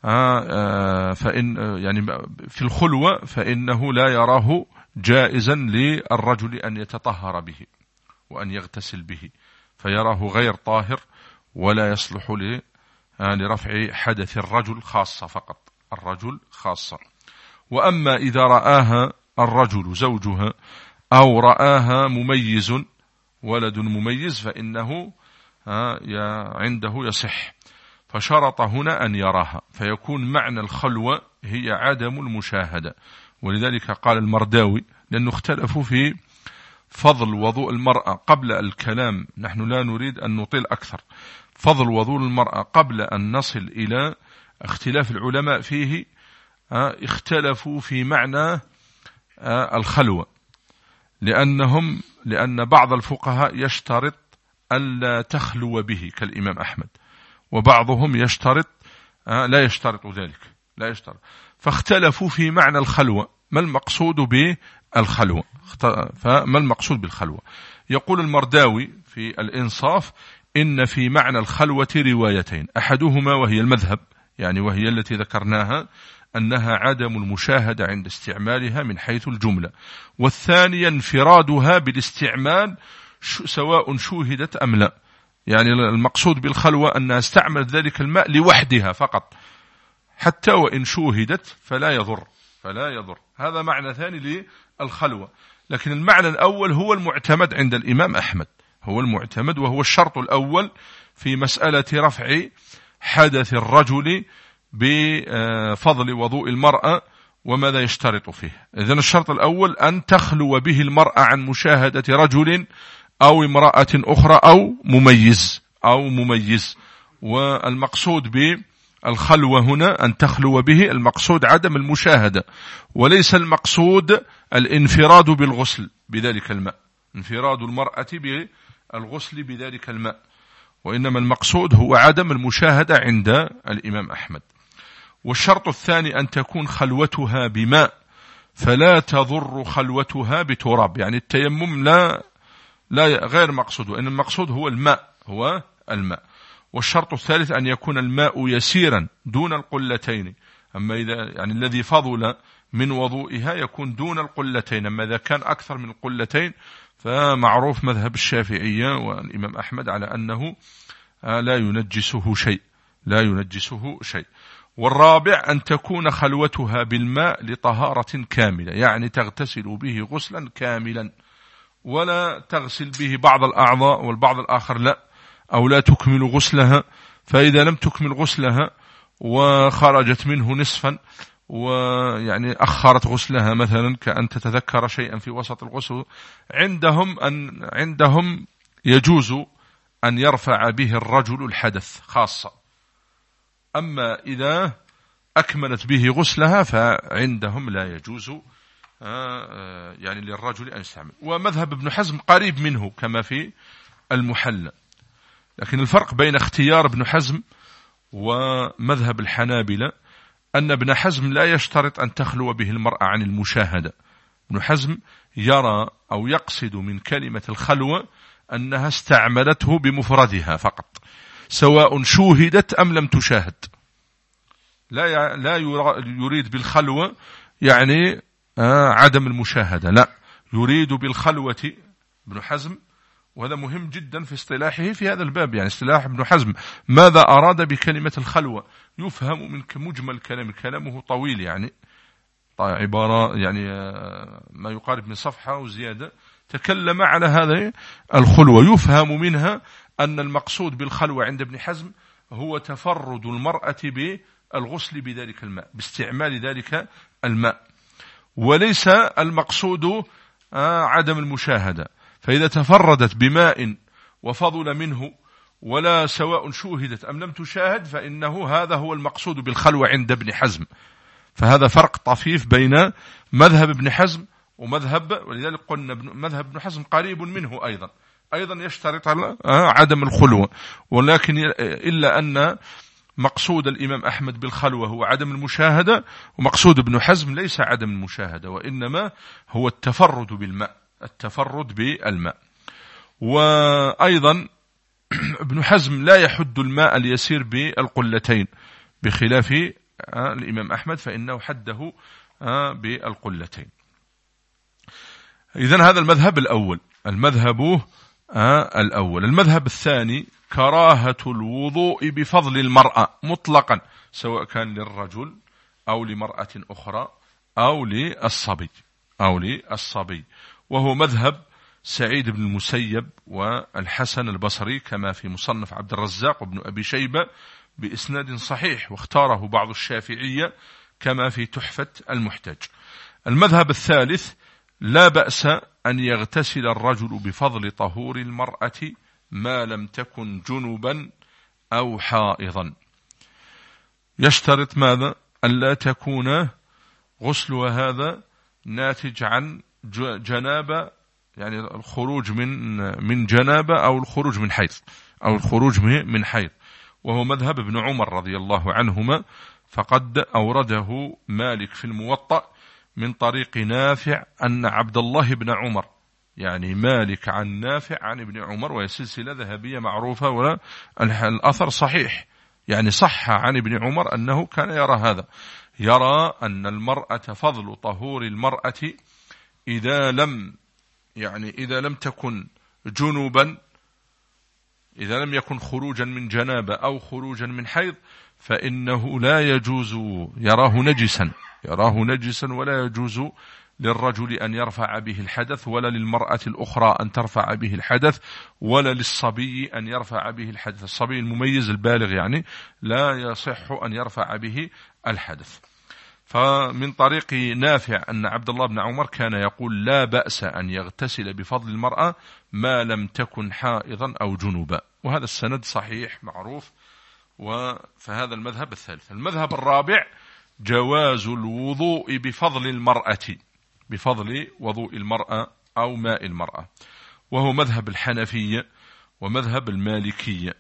فإن يعني في الخلوة فإنه لا يراه جائزا للرجل أن يتطهر به وأن يغتسل به، فيراه غير طاهر ولا يصلح لرفع حدث الرجل خاصة فقط، الرجل خاصة. وأما إذا رآها الرجل زوجها أو رآها مميز ولد مميز فإنه عنده يصح، فشرط هنا أن يراها، فيكون معنى الخلوة هي عدم المشاهدة. ولذلك قال المرداوي، لأنه اختلفوا في فضل وضوء المرأة قبل الكلام، نحن لا نريد أن نطيل أكثر، فضل وضوء المرأة قبل أن نصل إلى اختلاف العلماء فيه، اختلفوا في معنى الخلوة، لأنهم لأن بعض الفقهاء يشترط ألا تخلو به كالإمام أحمد، وبعضهم يشترط لا يشترط ذلك لا يشترط فاختلفوا في معنى الخلوة، ما المقصود بالخلوة، فما المقصود بالخلوة؟ يقول المرداوي في الإنصاف إن في معنى الخلوة روايتين، أحدهما وهي المذهب، يعني وهي التي ذكرناها أنها عدم المشاهدة عند استعمالها من حيث الجملة، والثانية انفرادها بالاستعمال سواء شوهدت أم لا، يعني المقصود بالخلوة أنها استعملت ذلك الماء لوحدها فقط، حتى وإن شوهدت فلا يضر فلا يضر هذا معنى ثاني للخلوة. لكن المعنى الأول هو المعتمد عند الإمام أحمد، هو المعتمد وهو الشرط الأول في مسألة رفع حدث الرجل بفضل وضوء المرأة وماذا يشترط فيه. إذن الشرط الأول أن تخلو به المرأة عن مشاهدة رجل أو امرأة أخرى أو مميز أو مميز والمقصود بالخلوة هنا أن تخلو به، المقصود عدم المشاهدة، وليس المقصود الانفراد بالغسل بذلك الماء، انفراد المرأة بالغسل بذلك الماء، وإنما المقصود هو عدم المشاهدة عند الإمام أحمد. والشرط الثاني أن تكون خلوتها بماء فلا تضر خلوتها بتراب، يعني التيمم لا لا غير مقصود، وإن المقصود هو الماء هو الماء. والشرط الثالث أن يكون الماء يسيرا دون القلتين، أما إذا يعني الذي فضل من وضوئها يكون دون القلتين، أما إذا كان أكثر من القلتين فمعروف مذهب الشافعية والإمام أحمد على أنه لا ينجسه شيء لا ينجسه شيء. والرابع أن تكون خلوتها بالماء لطهارة كاملة، يعني تغتسل به غسلا كاملا ولا تغسل به بعض الأعضاء والبعض الآخر لا، أو لا تكمل غسلها، فإذا لم تكمل غسلها وخرجت منه نصفا ويعني أخرت غسلها مثلا كأن تتذكر شيئا في وسط الغسل، عندهم أن عندهم يجوز أن يرفع به الرجل الحدث خاصة. أما إذا أكملت به غسلها فعندهم لا يجوز يعني للرجل أن يستعمل. ومذهب ابن حزم قريب منه كما في المحلى، لكن الفرق بين اختيار ابن حزم ومذهب الحنابلة أن ابن حزم لا يشترط أن تخلو به المرأة عن المشاهدة. ابن حزم يرى أو يقصد من كلمة الخلوة أنها استعملته بمفردها فقط، سواء شوهدت أم لم تشاهد. لا لا يريد بالخلوة يعني عدم المشاهدة، لا، يريد بالخلوة ابن حزم، وهذا مهم جدا في اصطلاحه في هذا الباب. يعني اصطلاح ابن حزم ماذا أراد بكلمة الخلوة يفهم من مجمل كلام، كلامه طويل يعني عبارة يعني ما يقارب من صفحة وزيادة، تكلم على هذه الخلوة، يفهم منها أن المقصود بالخلوة عند ابن حزم هو تفرد المرأة بالغسل بذلك الماء، باستعمال ذلك الماء، وليس المقصود عدم المشاهدة. فإذا تفردت بماء وفضل منه ولا سواء شوهدت أم لم تشاهد فإنه هذا هو المقصود بالخلوة عند ابن حزم. فهذا فرق طفيف بين مذهب ابن حزم ومذهب، ولذلك قلنا مذهب ابن حزم قريب منه أيضا أيضا يشترط على عدم الخلوة، ولكن إلا أن مقصود الإمام أحمد بالخلوة هو عدم المشاهدة، ومقصود ابن حزم ليس عدم المشاهدة وإنما هو التفرد بالماء، التفرد بالماء. وأيضا ابن حزم لا يحد الماء اليسير بالقلتين بخلاف الإمام أحمد فإنه حده بالقلتين. إذن هذا المذهب الأول، المذهب الأول. المذهب الثاني كراهة الوضوء بفضل المرأة مطلقا، سواء كان للرجل أو لمرأة أخرى أو للصبي أو للصبي وهو مذهب سعيد بن المسيب والحسن البصري كما في مصنف عبد الرزاق وابن أبي شيبة بإسناد صحيح، واختاره بعض الشافعية كما في تحفة المحتاج. المذهب الثالث لا بأس أن يغتسل الرجل بفضل طهور المرأة ما لم تكن جنبا أو حائضا. يشترط ماذا؟ ألا تكون غسلها هذا ناتج عن جنابة، يعني الخروج من من جنابة أو الخروج من حيض أو الخروج من حيض، وهو مذهب ابن عمر رضي الله عنهما، فقد أورده مالك في الموطأ من طريق نافع أن عبد الله بن عمر، يعني مالك عن نافع عن ابن عمر، وهي سلسلة ذهبية معروفة والأثر صحيح، يعني صح عن ابن عمر أنه كان يرى هذا، يرى أن المرأة فضل طهور المرأة إذا لم يعني إذا لم تكن جنوبا، إذا لم يكن خروجا من جنابة أو خروجا من حيض فإنه لا يجوز، يراه نجسا يراه نجسا ولا يجوز للرجل أن يرفع به الحدث، ولا للمرأة الأخرى أن ترفع به الحدث، ولا للصبي أن يرفع به الحدث. الصبي المميز البالغ يعني لا يصح أن يرفع به الحدث. فمن طريق نافع أن عبد الله بن عمر كان يقول لا بأس أن يغتسل بفضل المرأة ما لم تكن حائضا أو جنوبا، وهذا السند صحيح معروف. فهذا المذهب الثالث. المذهب الرابع جواز الوضوء بفضل المرأة، بفضل وضوء المرأة أو ماء المرأة، وهو مذهب الحنفية ومذهب المالكية.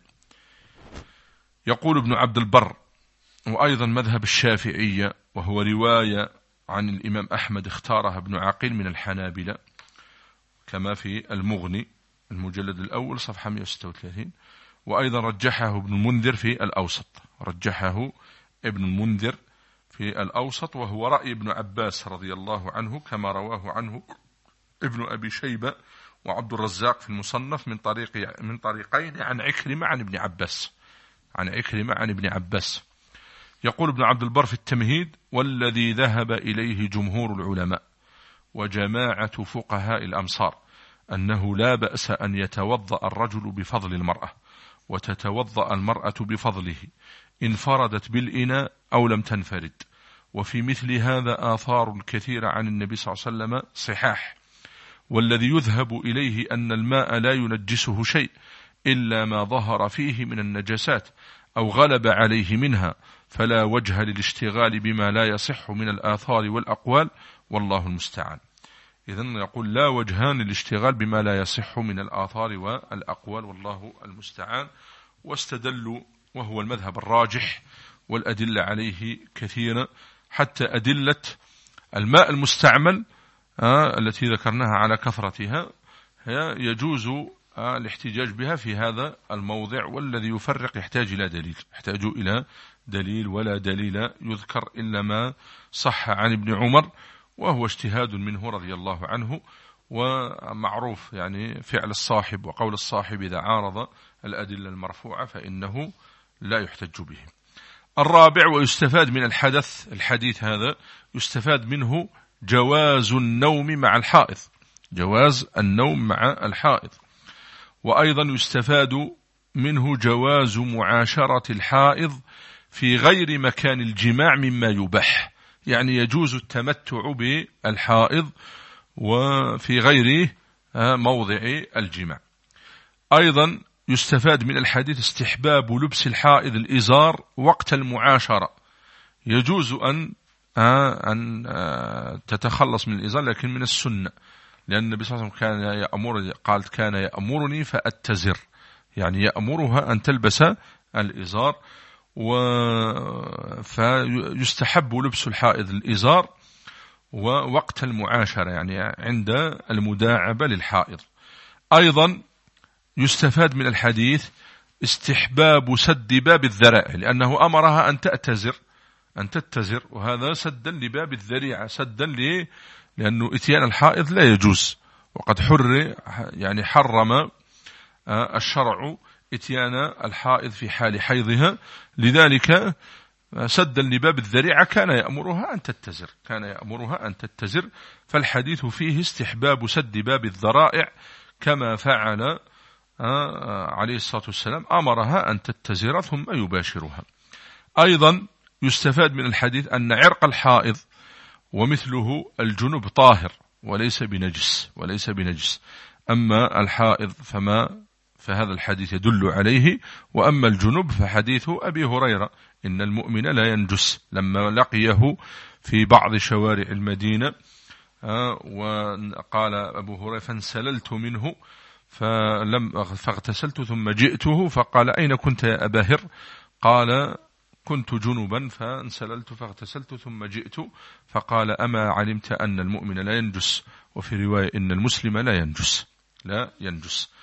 يقول ابن عبد البر وأيضا مذهب الشافعية، وهو رواية عن الإمام أحمد اختارها ابن عقيل من الحنابلة كما في المغني المجلد الأول صفحة مئة وستة وثلاثين، وأيضا رجحه ابن المنذر في الأوسط، رجحه ابن المنذر في الأوسط، وهو رأي ابن عباس رضي الله عنه كما رواه عنه ابن أبي شيبة وعبد الرزاق في المصنف من طريق من طريقين عن عكرمة عن ابن عباس عن عكرمة عن ابن عباس. يقول ابن عبد البر في التمهيد: والذي ذهب إليه جمهور العلماء وجماعة فقهاء الأمصار أنه لا بأس أن يتوضأ الرجل بفضل المرأة وتتوضأ المرأة بفضله، انفردت بالإناء أو لم تنفرد، وفي مثل هذا آثار كثيرة عن النبي صلى الله عليه وسلم صحاح. والذي يذهب إليه أن الماء لا ينجسه شيء إلا ما ظهر فيه من النجاسات أو غلب عليه منها، فلا وجه للاشتغال بما لا يصح من الآثار والأقوال، والله المستعان. إذن يقول لا وجهان للاشتغال بما لا يصح من الآثار والأقوال، والله المستعان. واستدلوا، وهو المذهب الراجح، والأدلة عليه كثيرة، حتى أدلة الماء المستعمل آه التي ذكرناها على كثرتها هي يجوز آه الاحتجاج بها في هذا الموضع. والذي يفرق يحتاج إلى دليل، يحتاج إلى دليل، ولا دليل يذكر إلا ما صح عن ابن عمر، وهو اجتهاد منه رضي الله عنه. ومعروف يعني فعل الصاحب وقول الصاحب إذا عارض الأدلة المرفوعة فإنه لا يحتج به. الرابع، ويستفاد من الحدث الحديث هذا يستفاد منه جواز النوم مع الحائض، جواز النوم مع الحائض. وأيضا يستفاد منه جواز معاشرة الحائض في غير مكان الجماع مما يباح، يعني يجوز التمتع بالحائض وفي غير موضع الجماع. أيضا يستفاد من الحديث استحباب لبس الحائض الإزار وقت المعاشرة، يجوز أن أن تتخلص من الإزار لكن من السنة، لأن النبي صلى الله عليه وسلم كان يأمر، قال كان يأمرني فأتزر، يعني يأمرها أن تلبس الإزار. فيستحب لبس الحائض الإزار ووقت المعاشرة، يعني عند المداعبة للحائض. أيضا يستفاد من الحديث استحباب سد باب الذرائع، لأنه أمرها أن تأتزر أن تتزر، وهذا سدا لباب الذريعة، سدا ليه؟ لأنه إتيان الحائض لا يجوز، وقد حر يعني حرم الشرع إتيان الحائض في حال حيضها، لذلك سدا لباب الذريعة كان يأمرها أن تتزر كان يأمرها أن تتزر فالحديث فيه استحباب سد باب الذرائع، كما فعل عليه الصلاة والسلام، أمرها أن تتزر ثم يباشرها. أيضا يستفاد من الحديث أن عرق الحائض ومثله الجنب طاهر وليس بنجس وليس بنجس أما الحائض فما فهذا الحديث يدل عليه، وأما الجنب فحديث أبي هريرة إن المؤمن لا ينجس، لما لقيه في بعض شوارع المدينة وقال أبو هريرة فانسللت منه فلم فاغتسلت ثم جئته فقال أين كنت يا أبا هر؟ قال كنت جنبا فانسللت فاغتسلت ثم جئت، فقال أما علمت أن المؤمن لا ينجس، وفي رواية إن المسلم لا ينجس لا ينجس.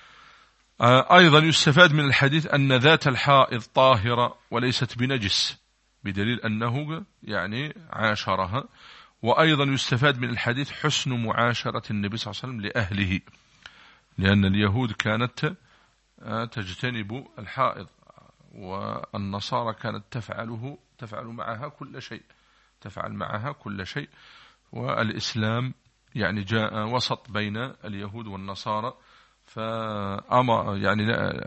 أيضا يستفاد من الحديث أن ذات الحائض طاهرة وليست بنجس، بدليل أنه يعني عاشرها. وأيضا يستفاد من الحديث حسن معاشرة النبي صلى الله عليه وسلم لأهله، لأن اليهود كانت تجتنب الحائض، والنصارى كانت تفعله تفعل معها كل شيء تفعل معها كل شيء والإسلام يعني جاء وسط بين اليهود والنصارى، فأمر يعني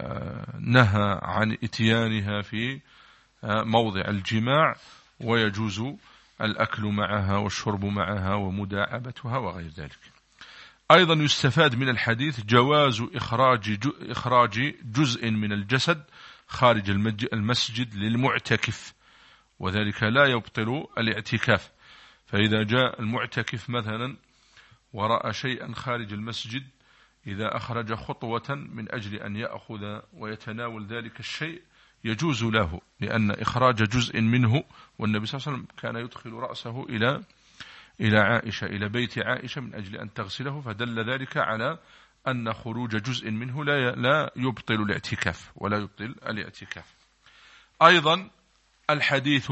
نهى عن إتيانها في موضع الجماع، ويجوز الأكل معها والشرب معها ومداعبتها وغير ذلك. أيضا يستفاد من الحديث جواز إخراج إخراج جزء من الجسد خارج المسجد للمعتكف، وذلك لا يبطل الاعتكاف. فإذا جاء المعتكف مثلا ورأى شيئا خارج المسجد، إذا أخرج خطوة من أجل أن يأخذ ويتناول ذلك الشيء يجوز له، لأن إخراج جزء منه، والنبي صلى الله عليه وسلم كان يدخل رأسه إلى إلى عائشة إلى بيت عائشة من أجل أن تغسله، فدل ذلك على أن خروج جزء منه لا لا يبطل الاعتكاف ولا يبطل الاعتكاف. أيضا الحديث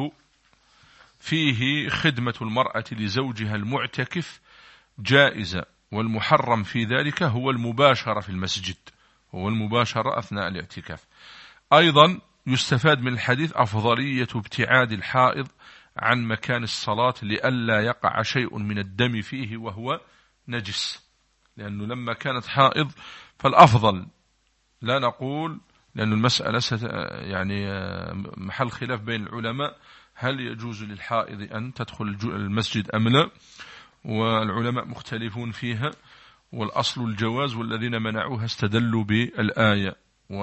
فيه خدمة المرأة لزوجها المعتكف جائزة، والمحرم في ذلك هو المباشرة في المسجد هو المباشرة أثناء الاعتكاف. أيضا يستفاد من الحديث أفضلية ابتعاد الحائض عن مكان الصلاة لئلا يقع شيء من الدم فيه وهو نجس، لأنه لما كانت حائض فالأفضل، لا نقول لأن المسألة يعني محل خلاف بين العلماء، هل يجوز للحائض أن تدخل المسجد أم لا؟ والعلماء مختلفون فيها، والأصل الجواز، والذين منعوها استدلوا بالآية،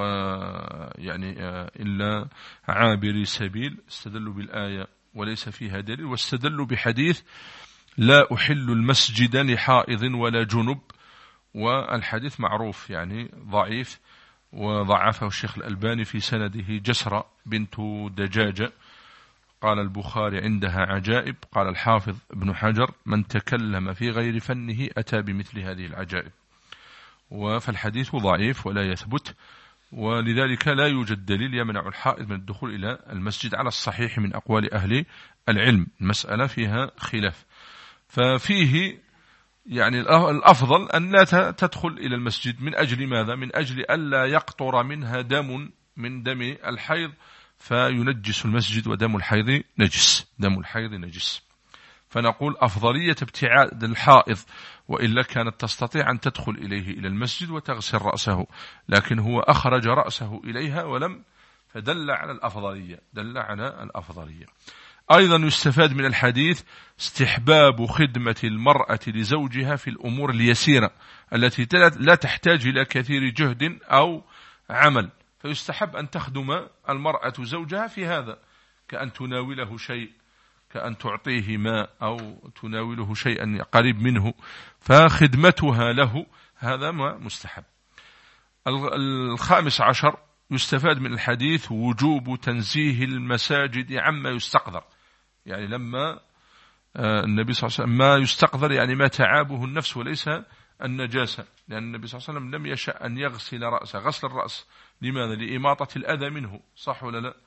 ويعني إلا عابري سبيل استدلوا بالآية وليس فيها دليل، واستدلوا بحديث لا أحل المسجد لحائض ولا جنب، والحديث معروف يعني ضعيف، وضعفه الشيخ الألباني في سنده جسرة بنت دجاجة، قال البخاري عندها عجائب، قال الحافظ ابن حجر من تكلم في غير فنه أتى بمثل هذه العجائب، فالحديث ضعيف ولا يثبت، ولذلك لا يوجد دليل يمنع الحائض من الدخول إلى المسجد على الصحيح من أقوال أهل العلم. المسألة فيها خلاف، ففيه يعني الأفضل أن لا تدخل إلى المسجد. من أجل ماذا؟ من أجل ألا يقطر منها دم من دم الحيض فينجس المسجد، ودم الحيض نجس، دم الحيض نجس. فنقول أفضلية ابتعاد الحائض، وإلا كانت تستطيع أن تدخل إليه إلى المسجد وتغسل رأسه، لكن هو أخرج رأسه إليها ولم، فدل على الأفضلية، دل على الأفضلية. أيضا يستفاد من الحديث استحباب خدمة المرأة لزوجها في الأمور اليسيرة التي لا تحتاج إلى كثير جهد أو عمل، فيستحب أن تخدم المرأة زوجها في هذا، كأن تناوله شيء، كأن تعطيه ماء، أو تناوله شيئا قريب منه، فخدمتها له هذا ما مستحب. الخامس عشر يستفاد من الحديث وجوب تنزيه المساجد عما يستقذر، يعني لما النبي صلى الله عليه وسلم ما يستقذر يعني ما تعابه النفس وليس النجاسة، لأن النبي صلى الله عليه وسلم لم يشأ أن يغسل رأسه، غسل الرأس لماذا؟ لإماطة الأذى منه، صح ولا لا؟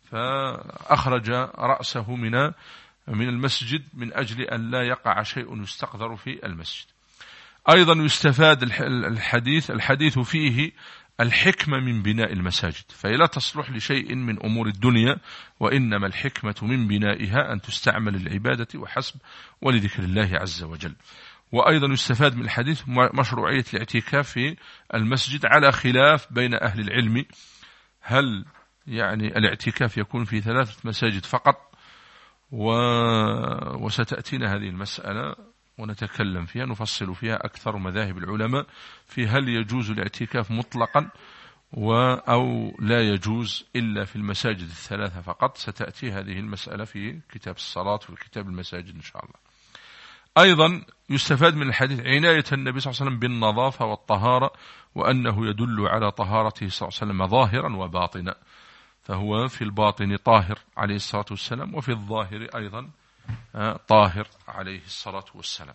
فأخرج رأسه من من المسجد من أجل أن لا يقع شيء يستقذر في المسجد. أيضا يستفاد الحديث الحديث فيه الحكمة من بناء المساجد، فهي لا تصلح لشيء من أمور الدنيا، وإنما الحكمة من بنائها أن تستعمل العبادة وحسب ولذكر الله عز وجل. وأيضا يستفاد من الحديث مشروعية الاعتكاف في المسجد على خلاف بين أهل العلم، هل يعني الاعتكاف يكون في ثلاثة مساجد فقط، و... وستأتينا هذه المسألة ونتكلم فيها، نفصل فيها أكثر مذاهب العلماء في هل يجوز الاعتكاف مطلقا و أو لا يجوز إلا في المساجد الثلاثة فقط. ستأتي هذه المسألة في كتاب الصلاة وفي كتاب المساجد إن شاء الله. أيضا يستفاد من الحديث عناية النبي صلى الله عليه وسلم بالنظافة والطهارة، وأنه يدل على طهارته صلى الله عليه وسلم ظاهرا وباطنا، فهو في الباطن طاهر عليه الصلاة والسلام، وفي الظاهر أيضا طاهر عليه الصلاة والسلام.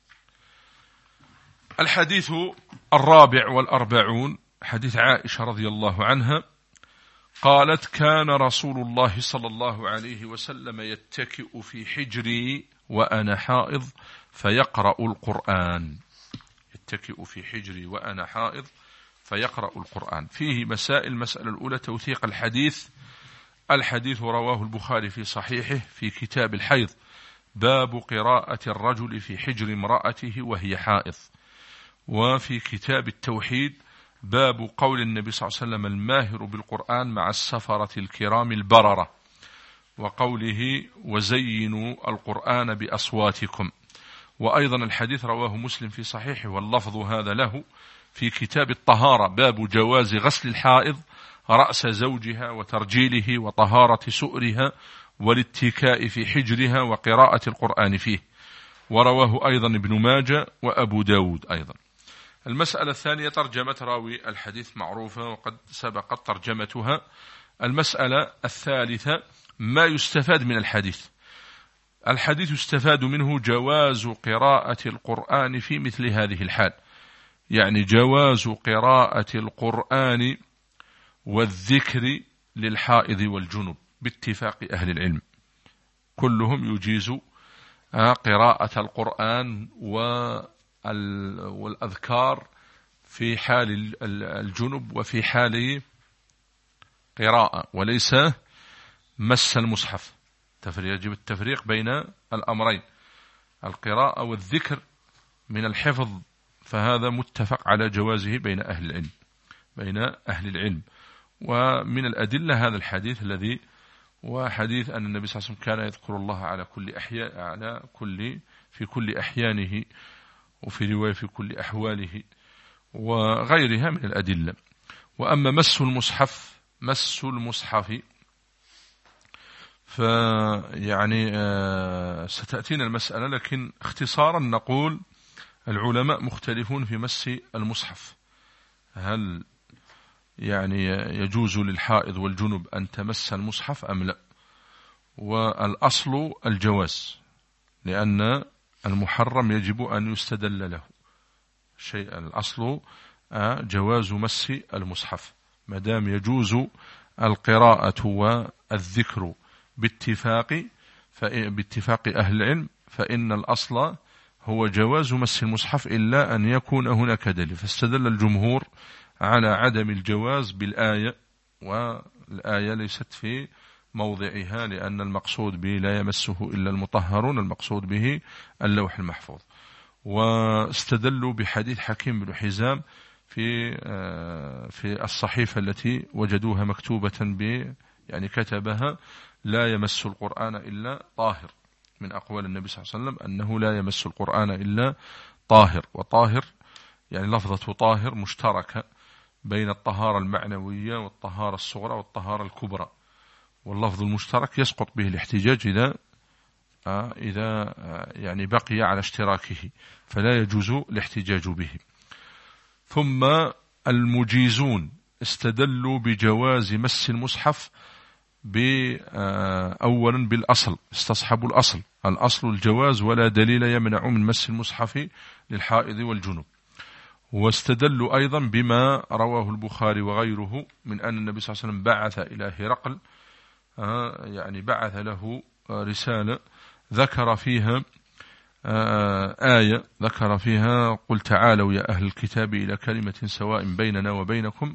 الحديث الرابع والأربعون حديث عائشة رضي الله عنها قالت كان رسول الله صلى الله عليه وسلم يتكئ في حجري وأنا حائض فيقرأ القرآن، يتكئ في حجري وأنا حائض فيقرأ القرآن. فيه مسائل. المسألة الأولى توثيق الحديث. الحديث رواه البخاري في صحيحه في كتاب الحيض، باب قراءة الرجل في حجر امرأته وهي حائض. وفي كتاب التوحيد باب قول النبي صلى الله عليه وسلم الماهر بالقرآن مع السفرة الكرام البررة، وقوله وزينوا القرآن بأصواتكم. وأيضا الحديث رواه مسلم في صحيحه واللفظ هذا له في كتاب الطهارة، باب جواز غسل الحائض رأس زوجها وترجيله وطهارة سؤرها والاتكاء في حجرها وقراءة القرآن فيه. ورواه أيضا ابن ماجه وأبو داود أيضا. المسألة الثانية ترجمة راوي الحديث معروفة وقد سبقت ترجمتها. المسألة الثالثة ما يستفاد من الحديث. الحديث يستفاد منه جواز قراءة القرآن في مثل هذه الحال، يعني جواز قراءة القرآن والذكر للحائض والجنب باتفاق أهل العلم، كلهم يجيز قراءة القرآن والأذكار في حال الجنب وفي حال قراءة، وليس مس المصحف. يجب التفريق بين الأمرين، القراءة والذكر من الحفظ، فهذا متفق على جوازه بين أهل العلم بين أهل العلم. ومن الأدلة هذا الحديث الذي وحديث أن النبي صلى الله عليه وسلم كان يذكر الله على كل أحياء على كل في كل أحيانه، وفي رواية في كل أحواله، وغيرها من الأدلة. وأما مس المصحف مس المصحف فيعني ستأتينا المسألة، لكن اختصارا نقول العلماء مختلفون في مس المصحف، هل يعني يجوز للحائض والجنب أن تمس المصحف أم لا؟ والأصل الجواز، لأن المحرم يجب أن يستدل له شيء، الأصل جواز مس المصحف ما دام يجوز القراءة والذكر باتفاق باتفاق أهل العلم، فإن الأصل هو جواز مس المصحف إلا أن يكون هناك دليل. فاستدل الجمهور على عدم الجواز بالآية، والآية ليست في موضعها، لأن المقصود به لا يمسه إلا المطهرون، المقصود به اللوح المحفوظ. واستدلوا بحديث حكيم بن حزام في في الصحيفة التي وجدوها مكتوبة ب يعني كتبها لا يمس القرآن إلا طاهر، من أقوال النبي صلى الله عليه وسلم أنه لا يمس القرآن إلا طاهر. وطاهر يعني لفظة طاهر مشتركة بين الطهارة المعنوية والطهارة الصغرى والطهارة الكبرى، واللفظ المشترك يسقط به الاحتجاج إذا إذا يعني بقي على اشتراكه، فلا يجوز الاحتجاج به. ثم المجيزون استدلوا بجواز مس المصحف أولا بالأصل، استصحبوا الأصل، الأصل الجواز ولا دليل يمنع من مس المصحف للحائض والجنوب. واستدلوا أيضا بما رواه البخاري وغيره من أن النبي صلى الله عليه وسلم بعث إلى هرقل يعني بعث له رسالة ذكر فيها آية ذكر فيها قل تعالوا يا أهل الكتاب إلى كلمة سواء بيننا وبينكم،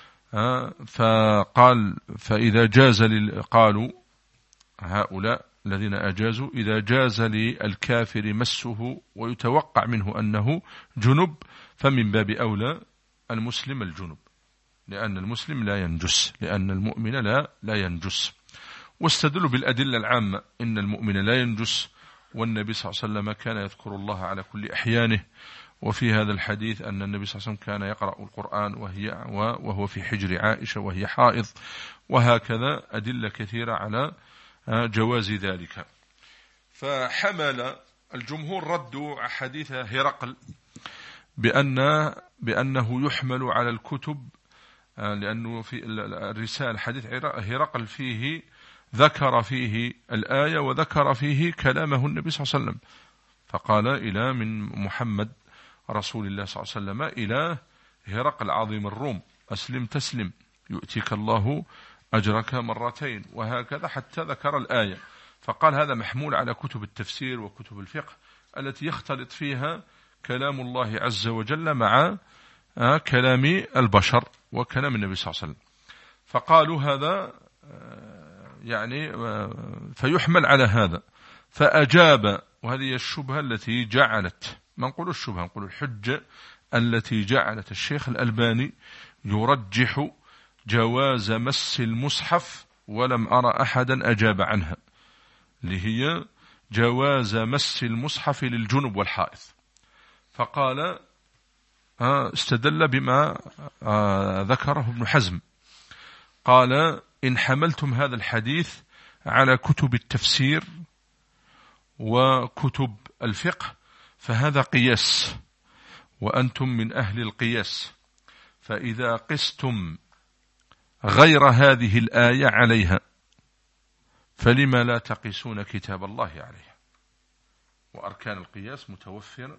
فقال فإذا جاز قالوا هؤلاء الذين أجازوا إذا جاز للكافر مسه ويتوقع منه أنه جنب فمن باب أولى المسلم الجنب، لأن المسلم لا ينجس، لأن المؤمن لا لا ينجس. واستدلوا بالأدلة العامة إن المؤمن لا ينجس، والنبي صلى الله عليه وسلم كان يذكر الله على كل أحيانه، وفي هذا الحديث أن النبي صلى الله عليه وسلم كان يقرأ القرآن وهي وهو في حجر عائشة وهي حائض، وهكذا أدلة كثيرة على جواز ذلك. فحمل الجمهور ردوا حديث هرقل بأن بأنه يحمل على الكتب، لأنه في الرسالة حديث هرقل فيه ذكر فيه الآية وذكر فيه كلامه النبي صلى الله عليه وسلم، فقال إلى من محمد رسول الله صلى الله عليه وسلم إلى هرقل عظيم الروم أسلم تسلم يؤتيك الله أجرك مرتين، وهكذا حتى ذكر الآية. فقال هذا محمول على كتب التفسير وكتب الفقه التي يختلط فيها كلام الله عز وجل مع كلام البشر وكلام النبي صلى الله عليه وسلم، فقالوا هذا يعني فيحمل على هذا. فأجاب، وهذه الشبهة التي جعلت، ما نقول الشبهة نقول الحجة التي جعلت الشيخ الألباني يرجح جواز مس المصحف ولم أرى أحدا أجاب عنها، اللي هي جواز مس المصحف للجنب والحائض. فقال استدل بما ذكره ابن حزم، قال إن حملتم هذا الحديث على كتب التفسير وكتب الفقه فهذا قياس، وأنتم من أهل القياس، فإذا قستم غير هذه الآية عليها فلما لا تقيسون كتاب الله عليها؟ وأركان القياس متوفرة،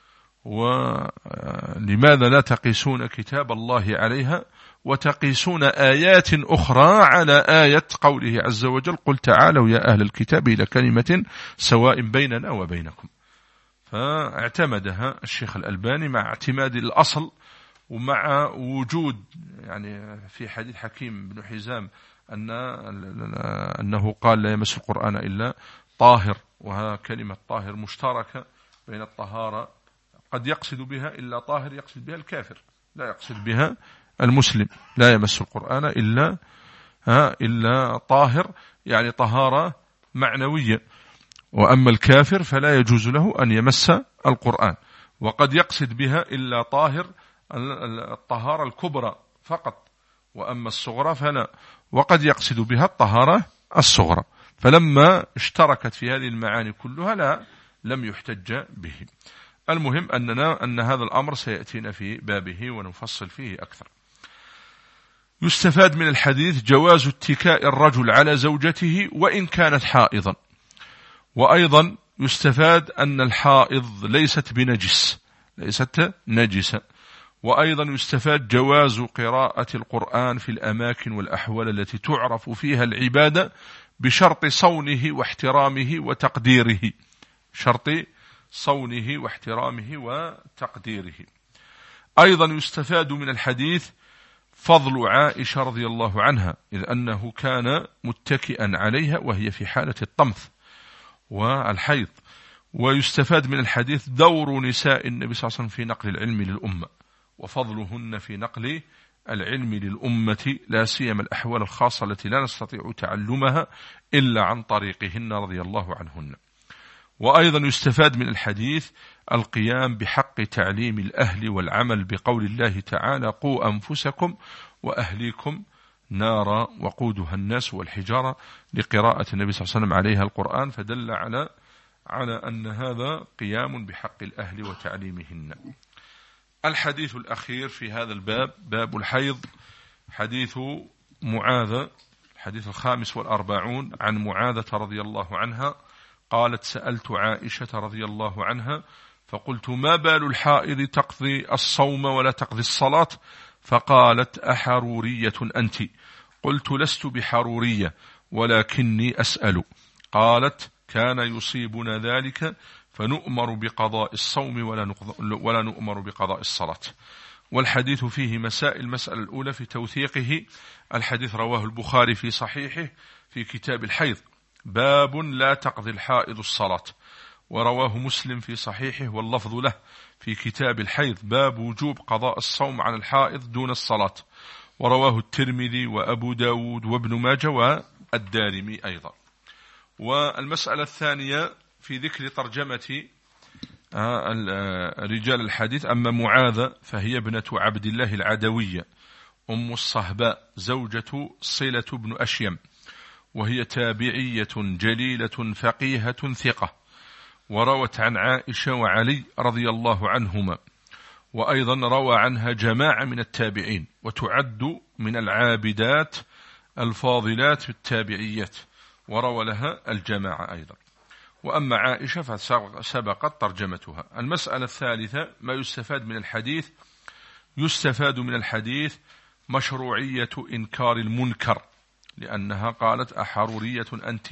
ولماذا لا تقيسون كتاب الله عليها وتقيسون آيات أخرى على آية قوله عز وجل قل تعالوا يا أهل الكتاب إلى كلمة سواء بيننا وبينكم؟ فاعتمدها الشيخ الألباني مع اعتماد الأصل، ومع وجود يعني في حديث حكيم بن حزام أن أنه قال لا يمس القرآن إلا طاهر، وها كلمة طاهر مشتركة بين الطهارة، قد يقصد بها إلا طاهر يقصد بها الكافر، لا يقصد بها المسلم، لا يمس القرآن إلا إلا طاهر، يعني طهارة معنوية. وأما الكافر فلا يجوز له أن يمس القرآن، وقد يقصد بها إلا طاهر الطهارة الكبرى فقط، وأما الصغرى فلا، وقد يقصد بها الطهارة الصغرى. فلما اشتركت في هذه المعاني كلها لا لم يحتج به. المهم أننا أن هذا الأمر سيأتينا في بابه ونفصل فيه أكثر. يستفاد من الحديث جواز اتكاء الرجل على زوجته وإن كانت حائضا، وأيضا يستفاد أن الحائض ليست بنجس، ليست نجسة. وأيضا يستفاد جواز قراءة القرآن في الأماكن والأحوال التي تعرف فيها العبادة بشرط صونه واحترامه وتقديره، شرط صونه واحترامه وتقديره. أيضا يستفاد من الحديث فضل عائشة رضي الله عنها، إذ أنه كان متكئا عليها وهي في حالة الطمث والحيض. ويستفاد من الحديث دور نساء النبي صلى الله عليه وسلم في نقل العلم للأمة، وفضلهن في نقل العلم للأمة، لا سيما الأحوال الخاصة التي لا نستطيع تعلمها إلا عن طريقهن رضي الله عنهن. وأيضا يستفاد من الحديث القيام بحق تعليم الأهل والعمل بقول الله تعالى قوا أنفسكم وأهليكم نارا وقودها الناس والحجارة، لقراءة النبي صلى الله عليه وسلم عليها القرآن، فدل على على أن هذا قيام بحق الأهل وتعليمهن. الحديث الأخير في هذا الباب باب الحيض، حديث معاذ، الحديث الخامس والأربعون، عن معاذة رضي الله عنها قالت سألت عائشة رضي الله عنها فقلت ما بال الحائض تقضي الصوم ولا تقضي الصلاة؟ فقالت أحرورية أنت؟ قلت لست بحرورية ولكني أسأل. قالت كان يصيبنا ذلك فنؤمر بقضاء الصوم ولا, ولا نؤمر بقضاء الصلاة. والحديث فيه مسائل. المسألة الأولى في توثيقه، الحديث رواه البخاري في صحيحه في كتاب الحيض باب لا تقضي الحائض الصلاة، ورواه مسلم في صحيحه واللفظ له في كتاب الحيض باب وجوب قضاء الصوم عن الحائض دون الصلاة، ورواه الترمذي وأبو داود وابن ماجه والدارمي أيضا. والمسألة الثانية في ذكر ترجمة رجال الحديث. أما معاذ فهي ابنة عبد الله العدوية أم الصهباء زوجة صلة بن أشيم، وهي تابعية جليلة فقيهة ثقة، وروت عن عائشة وعلي رضي الله عنهما، وأيضا روى عنها جماعة من التابعين، وتعد من العابدات الفاضلات في التابعيات، وروى لها الجماعة أيضا. وأما عائشة فسبقت ترجمتها. المسألة الثالثة ما يستفاد من الحديث. يستفاد من الحديث مشروعية إنكار المنكر، لأنها قالت أحرورية أنت.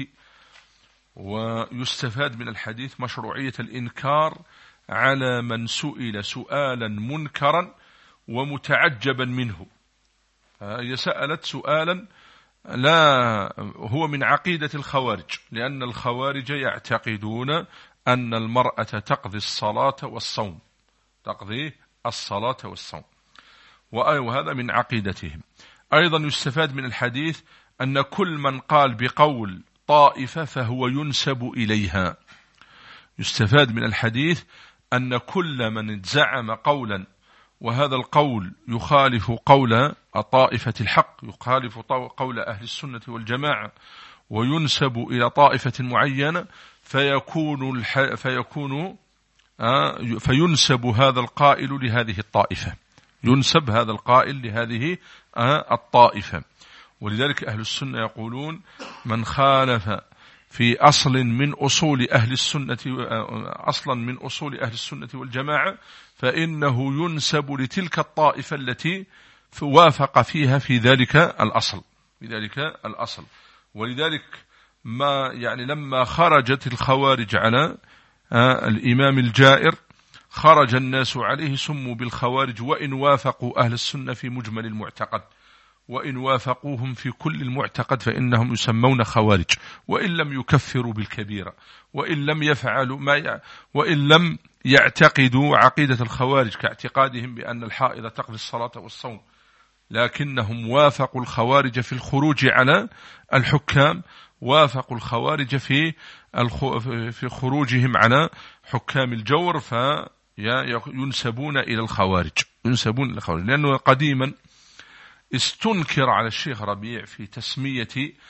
ويستفاد من الحديث مشروعية الإنكار على من سئل سؤالا منكرا ومتعجبا منه. هي سألت سؤالا لا هو من عقيدة الخوارج، لأن الخوارج يعتقدون أن المرأة تقضي الصلاة والصوم، تقضي الصلاة والصوم، وهذا من عقيدتهم. أيضا يستفاد من الحديث أن كل من قال بقول طائفة فهو ينسب إليها. يستفاد من الحديث أن كل من زعم قولا وهذا القول يخالف قول طائفة الحق، يخالف قول أهل السنة والجماعة، وينسب إلى طائفة معينة، فيكون الح... فيكون آه فينسب هذا القائل لهذه الطائفة، ينسب هذا القائل لهذه آه الطائفة. ولذلك أهل السنة يقولون من خالف في أصل من أصول أهل السنة أصلا من أصول أهل السنة والجماعة فإنه ينسب لتلك الطائفة التي وافق فيها في ذلك الأصل في ذلك الأصل. ولذلك ما يعني لما خرجت الخوارج على الإمام الجائر خرج الناس عليه سموا بالخوارج، وإن وافقوا أهل السنة في مجمل المعتقد، وإن وافقوهم في كل المعتقد فإنهم يسمون خوارج، وإن لم يكفروا بالكبيرة، وإن لم يفعلوا ما ي... وإن لم يعتقدوا عقيدة الخوارج كاعتقادهم بأن الحائض تقضي الصلاة والصوم لكنهم وافقوا الخوارج في الخروج على الحكام، وافقوا الخوارج في في خروجهم على حكام الجور، فينسبون إلى الخوارج، ينسبون إلى الخوارج. لأنه قديما استنكر على الشيخ ربيع في تسمية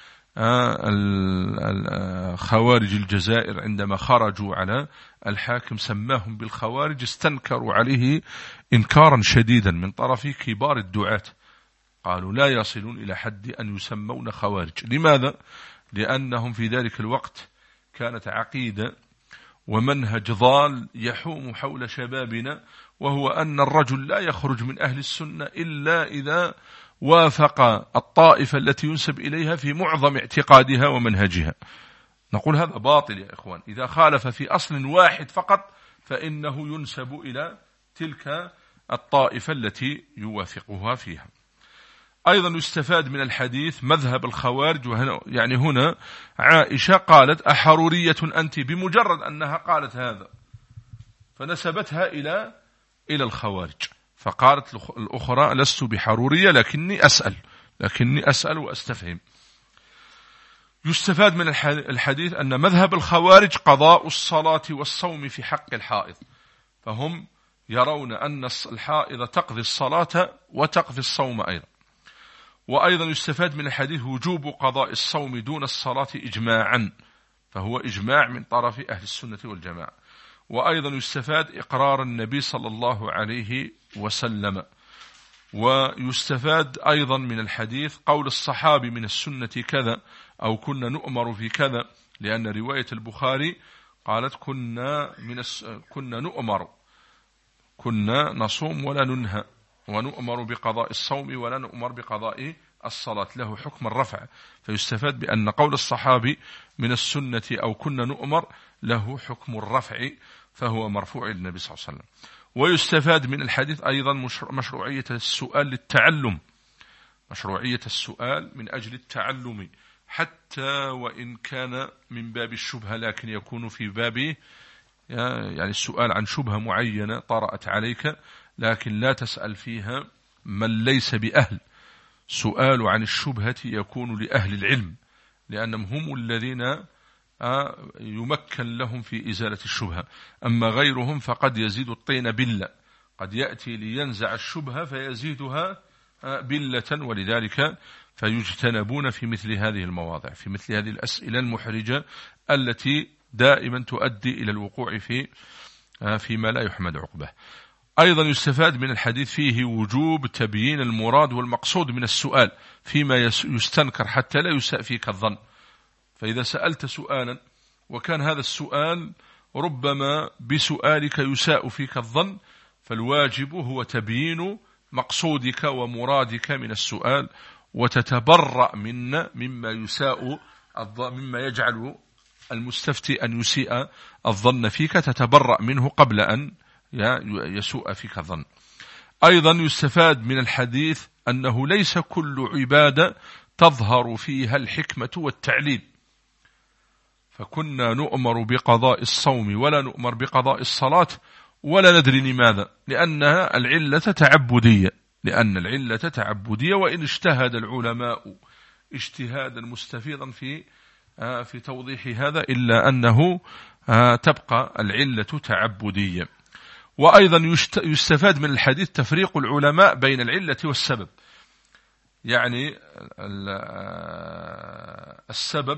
خوارج الجزائر عندما خرجوا على الحاكم، سماهم بالخوارج، استنكروا عليه إنكارا شديدا من طرف كبار الدعاة، قالوا لا يصلون إلى حد أن يسمون خوارج. لماذا؟ لأنهم في ذلك الوقت كانت عقيدة ومنهج ضال يحوم حول شبابنا، وهو أن الرجل لا يخرج من أهل السنة إلا إذا وافق الطائفة التي ينسب إليها في معظم اعتقادها ومنهجها. نقول هذا باطل يا إخوان، إذا خالف في أصل واحد فقط فإنه ينسب إلى تلك الطائفة التي يوافقها فيها. أيضا يستفاد من الحديث مذهب الخوارج، وهنا يعني هنا عائشة قالت أحرورية أنت، بمجرد أنها قالت هذا فنسبتها إلى إلى الخوارج، فقالت الأخرى لست بحرورية لكني أسأل لكني أسأل وأستفهم. يستفاد من الحديث أن مذهب الخوارج قضاء الصلاة والصوم في حق الحائض، فهم يرون أن الحائض تقضي الصلاة وتقضي الصوم أيضا. وأيضا يستفاد من الحديث وجوب قضاء الصوم دون الصلاة إجماعا، فهو إجماع من طرف أهل السنة والجماعة. وأيضا يستفاد إقرار النبي صلى الله عليه وسلم. ويستفاد أيضا من الحديث قول الصحابي من السنة كذا، أو كنا نؤمر في كذا، لأن رواية البخاري قالت كنا, من الس... كنا نؤمر، كنا نصوم ولا ننهى، ونؤمر بقضاء الصوم ولا نؤمر بقضاء الصلاة، له حكم الرفع. فيستفاد بأن قول الصحابي من السنة أو كنا نؤمر له حكم الرفع، فهو مرفوع للنبي صلى الله عليه وسلم. ويستفاد من الحديث أيضا مشروعية السؤال للتعلم، مشروعية السؤال من أجل التعلم، حتى وإن كان من باب الشبهة، لكن يكون في باب يعني السؤال عن شبهة معينة طرأت عليك، لكن لا تسأل فيها من ليس بأهل. سؤال عن الشبهة يكون لأهل العلم، لأنهم هم الذين يمكن لهم في إزالة الشبهة. أما غيرهم فقد يزيد الطين بلة، قد يأتي لينزع الشبهة فيزيدها بلة، ولذلك فيجتنبون في مثل هذه المواضع، في مثل هذه الأسئلة المحرجة التي دائما تؤدي إلى الوقوع في فيما لا يحمد عقبه. أيضا يستفاد من الحديث فيه وجوب تبيين المراد والمقصود من السؤال فيما يستنكر حتى لا يساء فيك الظن. فإذا سألت سؤالا وكان هذا السؤال ربما بسؤالك يساء فيك الظن، فالواجب هو تبيين مقصودك ومرادك من السؤال، وتتبرأ من مما يساء مما يجعل المستفتي أن يسيء الظن فيك، تتبرأ منه قبل أن يسوء فيك الظن. أيضا يستفاد من الحديث أنه ليس كل عبادة تظهر فيها الحكمة والتعليل، فكنا نؤمر بقضاء الصوم ولا نؤمر بقضاء الصلاة ولا ندري لماذا، لأنها العلة تعبدية، لأن العلة تعبدية، وإن اجتهد العلماء اجتهادا مستفيضا في في توضيح هذا، إلا أنه تبقى العلة تعبدية. وأيضا يستفاد من الحديث تفريق العلماء بين العلة والسبب، يعني السبب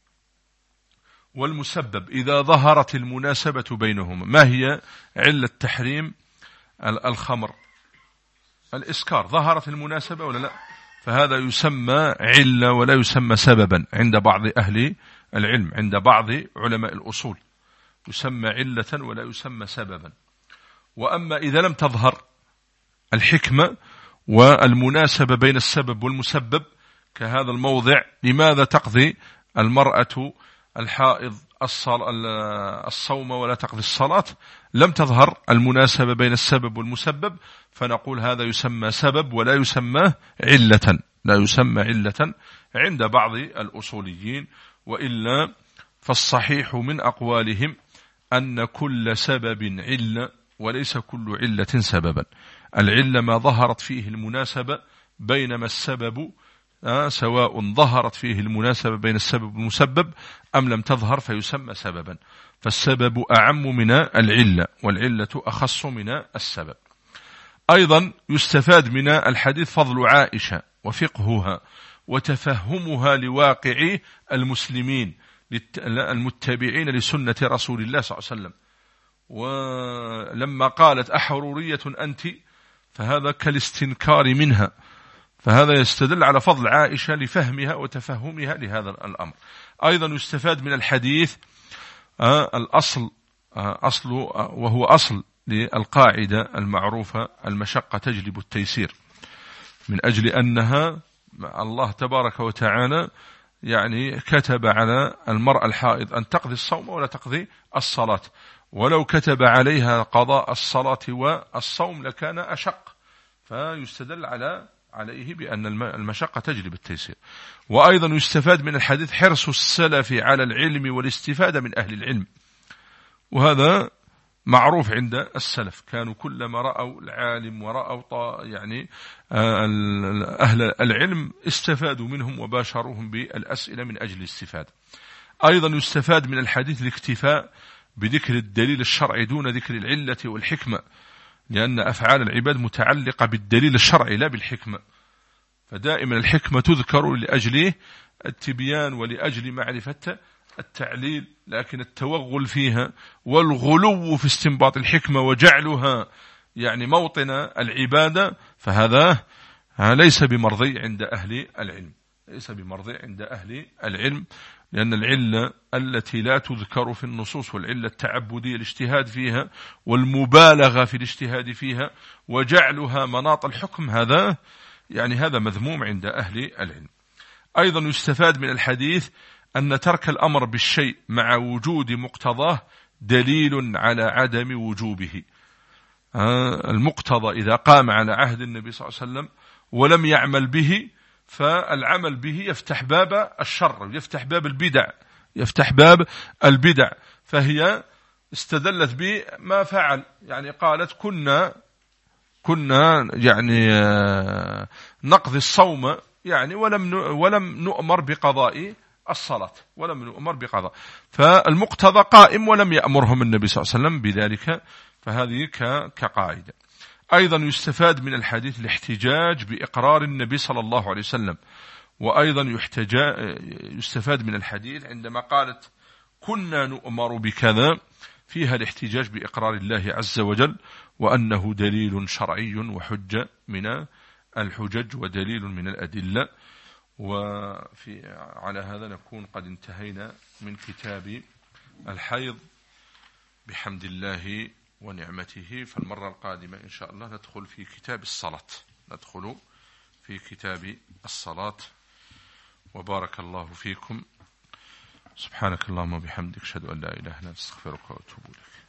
والمسبب إذا ظهرت المناسبة بينهما. ما هي علة تحريم الخمر؟ الإسكار، ظهرت المناسبة ولا لا؟ فهذا يسمى علة ولا يسمى سببا عند بعض أهل العلم، عند بعض علماء الأصول يسمى علة ولا يسمى سببا. وأما إذا لم تظهر الحكمة والمناسبة بين السبب والمسبب، كهذا الموضع، لماذا تقضي المرأة الحائض الصوم ولا تقضي الصلاة؟ لم تظهر المناسبة بين السبب والمسبب، فنقول هذا يسمى سبب ولا يسمى علة، لا يسمى علة عند بعض الأصوليين. وإلا فالصحيح من أقوالهم أن كل سبب علة وليس كل علة سببا. العلة ما ظهرت فيه المناسبة بينما السبب آه سواء ظهرت فيه المناسبة بين السبب والمسبب أم لم تظهر فيسمى سببا. فالسبب أعم من العلة، والعلة أخص من السبب. أيضا يستفاد من الحديث فضل عائشة وفقهها وتفهمها لواقع المسلمين المتبعين لسنة رسول الله صلى الله عليه وسلم. ولما قالت أحرورية أنت فهذا كالاستنكار منها، فهذا يستدل على فضل عائشة لفهمها وتفهمها لهذا الأمر. أيضا يستفاد من الحديث آه الأصل آه أصل آه وهو أصل للقاعدة المعروفة المشقة تجلب التيسير، من أجل أنها الله تبارك وتعالى يعني كتب على المرأة الحائض أن تقضي الصوم ولا تقضي الصلاة، ولو كتب عليها قضاء الصلاة والصوم لكان أشق، فيستدل على عليه بأن المشقة تجلب التيسير. وأيضا يستفاد من الحديث حرص السلف على العلم والاستفادة من أهل العلم، وهذا معروف عند السلف، كانوا كلما رأوا العالم ورأوا يعني أهل العلم استفادوا منهم وباشروهم بالأسئلة من أجل الاستفادة. أيضا يستفاد من الحديث الاكتفاء بذكر الدليل الشرعي دون ذكر العلة والحكمة، لأن أفعال العباد متعلقة بالدليل الشرعي لا بالحكمة، فدائما الحكمة تذكر لأجل التبيان ولأجل معرفة التعليل، لكن التوغل فيها والغلو في استنباط الحكمة وجعلها يعني موطن العبادة فهذا ليس بمرضي عند أهل العلم، ليس بمرضي عند أهل العلم، لأن العلة التي لا تذكر في النصوص والعلة التعبدية الاجتهاد فيها والمبالغة في الاجتهاد فيها وجعلها مناط الحكم هذا يعني هذا مذموم عند أهل العلم. أيضا يستفاد من الحديث أن ترك الأمر بالشيء مع وجود مقتضاه دليل على عدم وجوبه. المقتضى إذا قام على عهد النبي صلى الله عليه وسلم ولم يعمل به فالعمل به يفتح باب الشر، يفتح باب البدع، يفتح باب البدع، فهي استدلت بما فعل، يعني قالت كنا كنا يعني نقضي الصوم يعني ولم ولم نؤمر بقضاء الصلاة، ولم نؤمر بقضاء، فالمقتضى قائم ولم يأمرهم النبي صلى الله عليه وسلم بذلك، فهذه كقاعدة. أيضا يستفاد من الحديث الاحتجاج بإقرار النبي صلى الله عليه وسلم. وأيضا يستفاد من الحديث عندما قالت كنا نؤمر بكذا فيها الاحتجاج بإقرار الله عز وجل، وأنه دليل شرعي وحجة من الحجج ودليل من الأدلة. وفي على هذا نكون قد انتهينا من كتاب الحيض بحمد الله ونعمته. فالمرة القادمة إن شاء الله ندخل في كتاب الصلاة، ندخل في كتاب الصلاة. وبارك الله فيكم. سبحانك اللهم وبحمدك أشهد أن لا إله إلا أنت أستغفرك وأتوب إليك.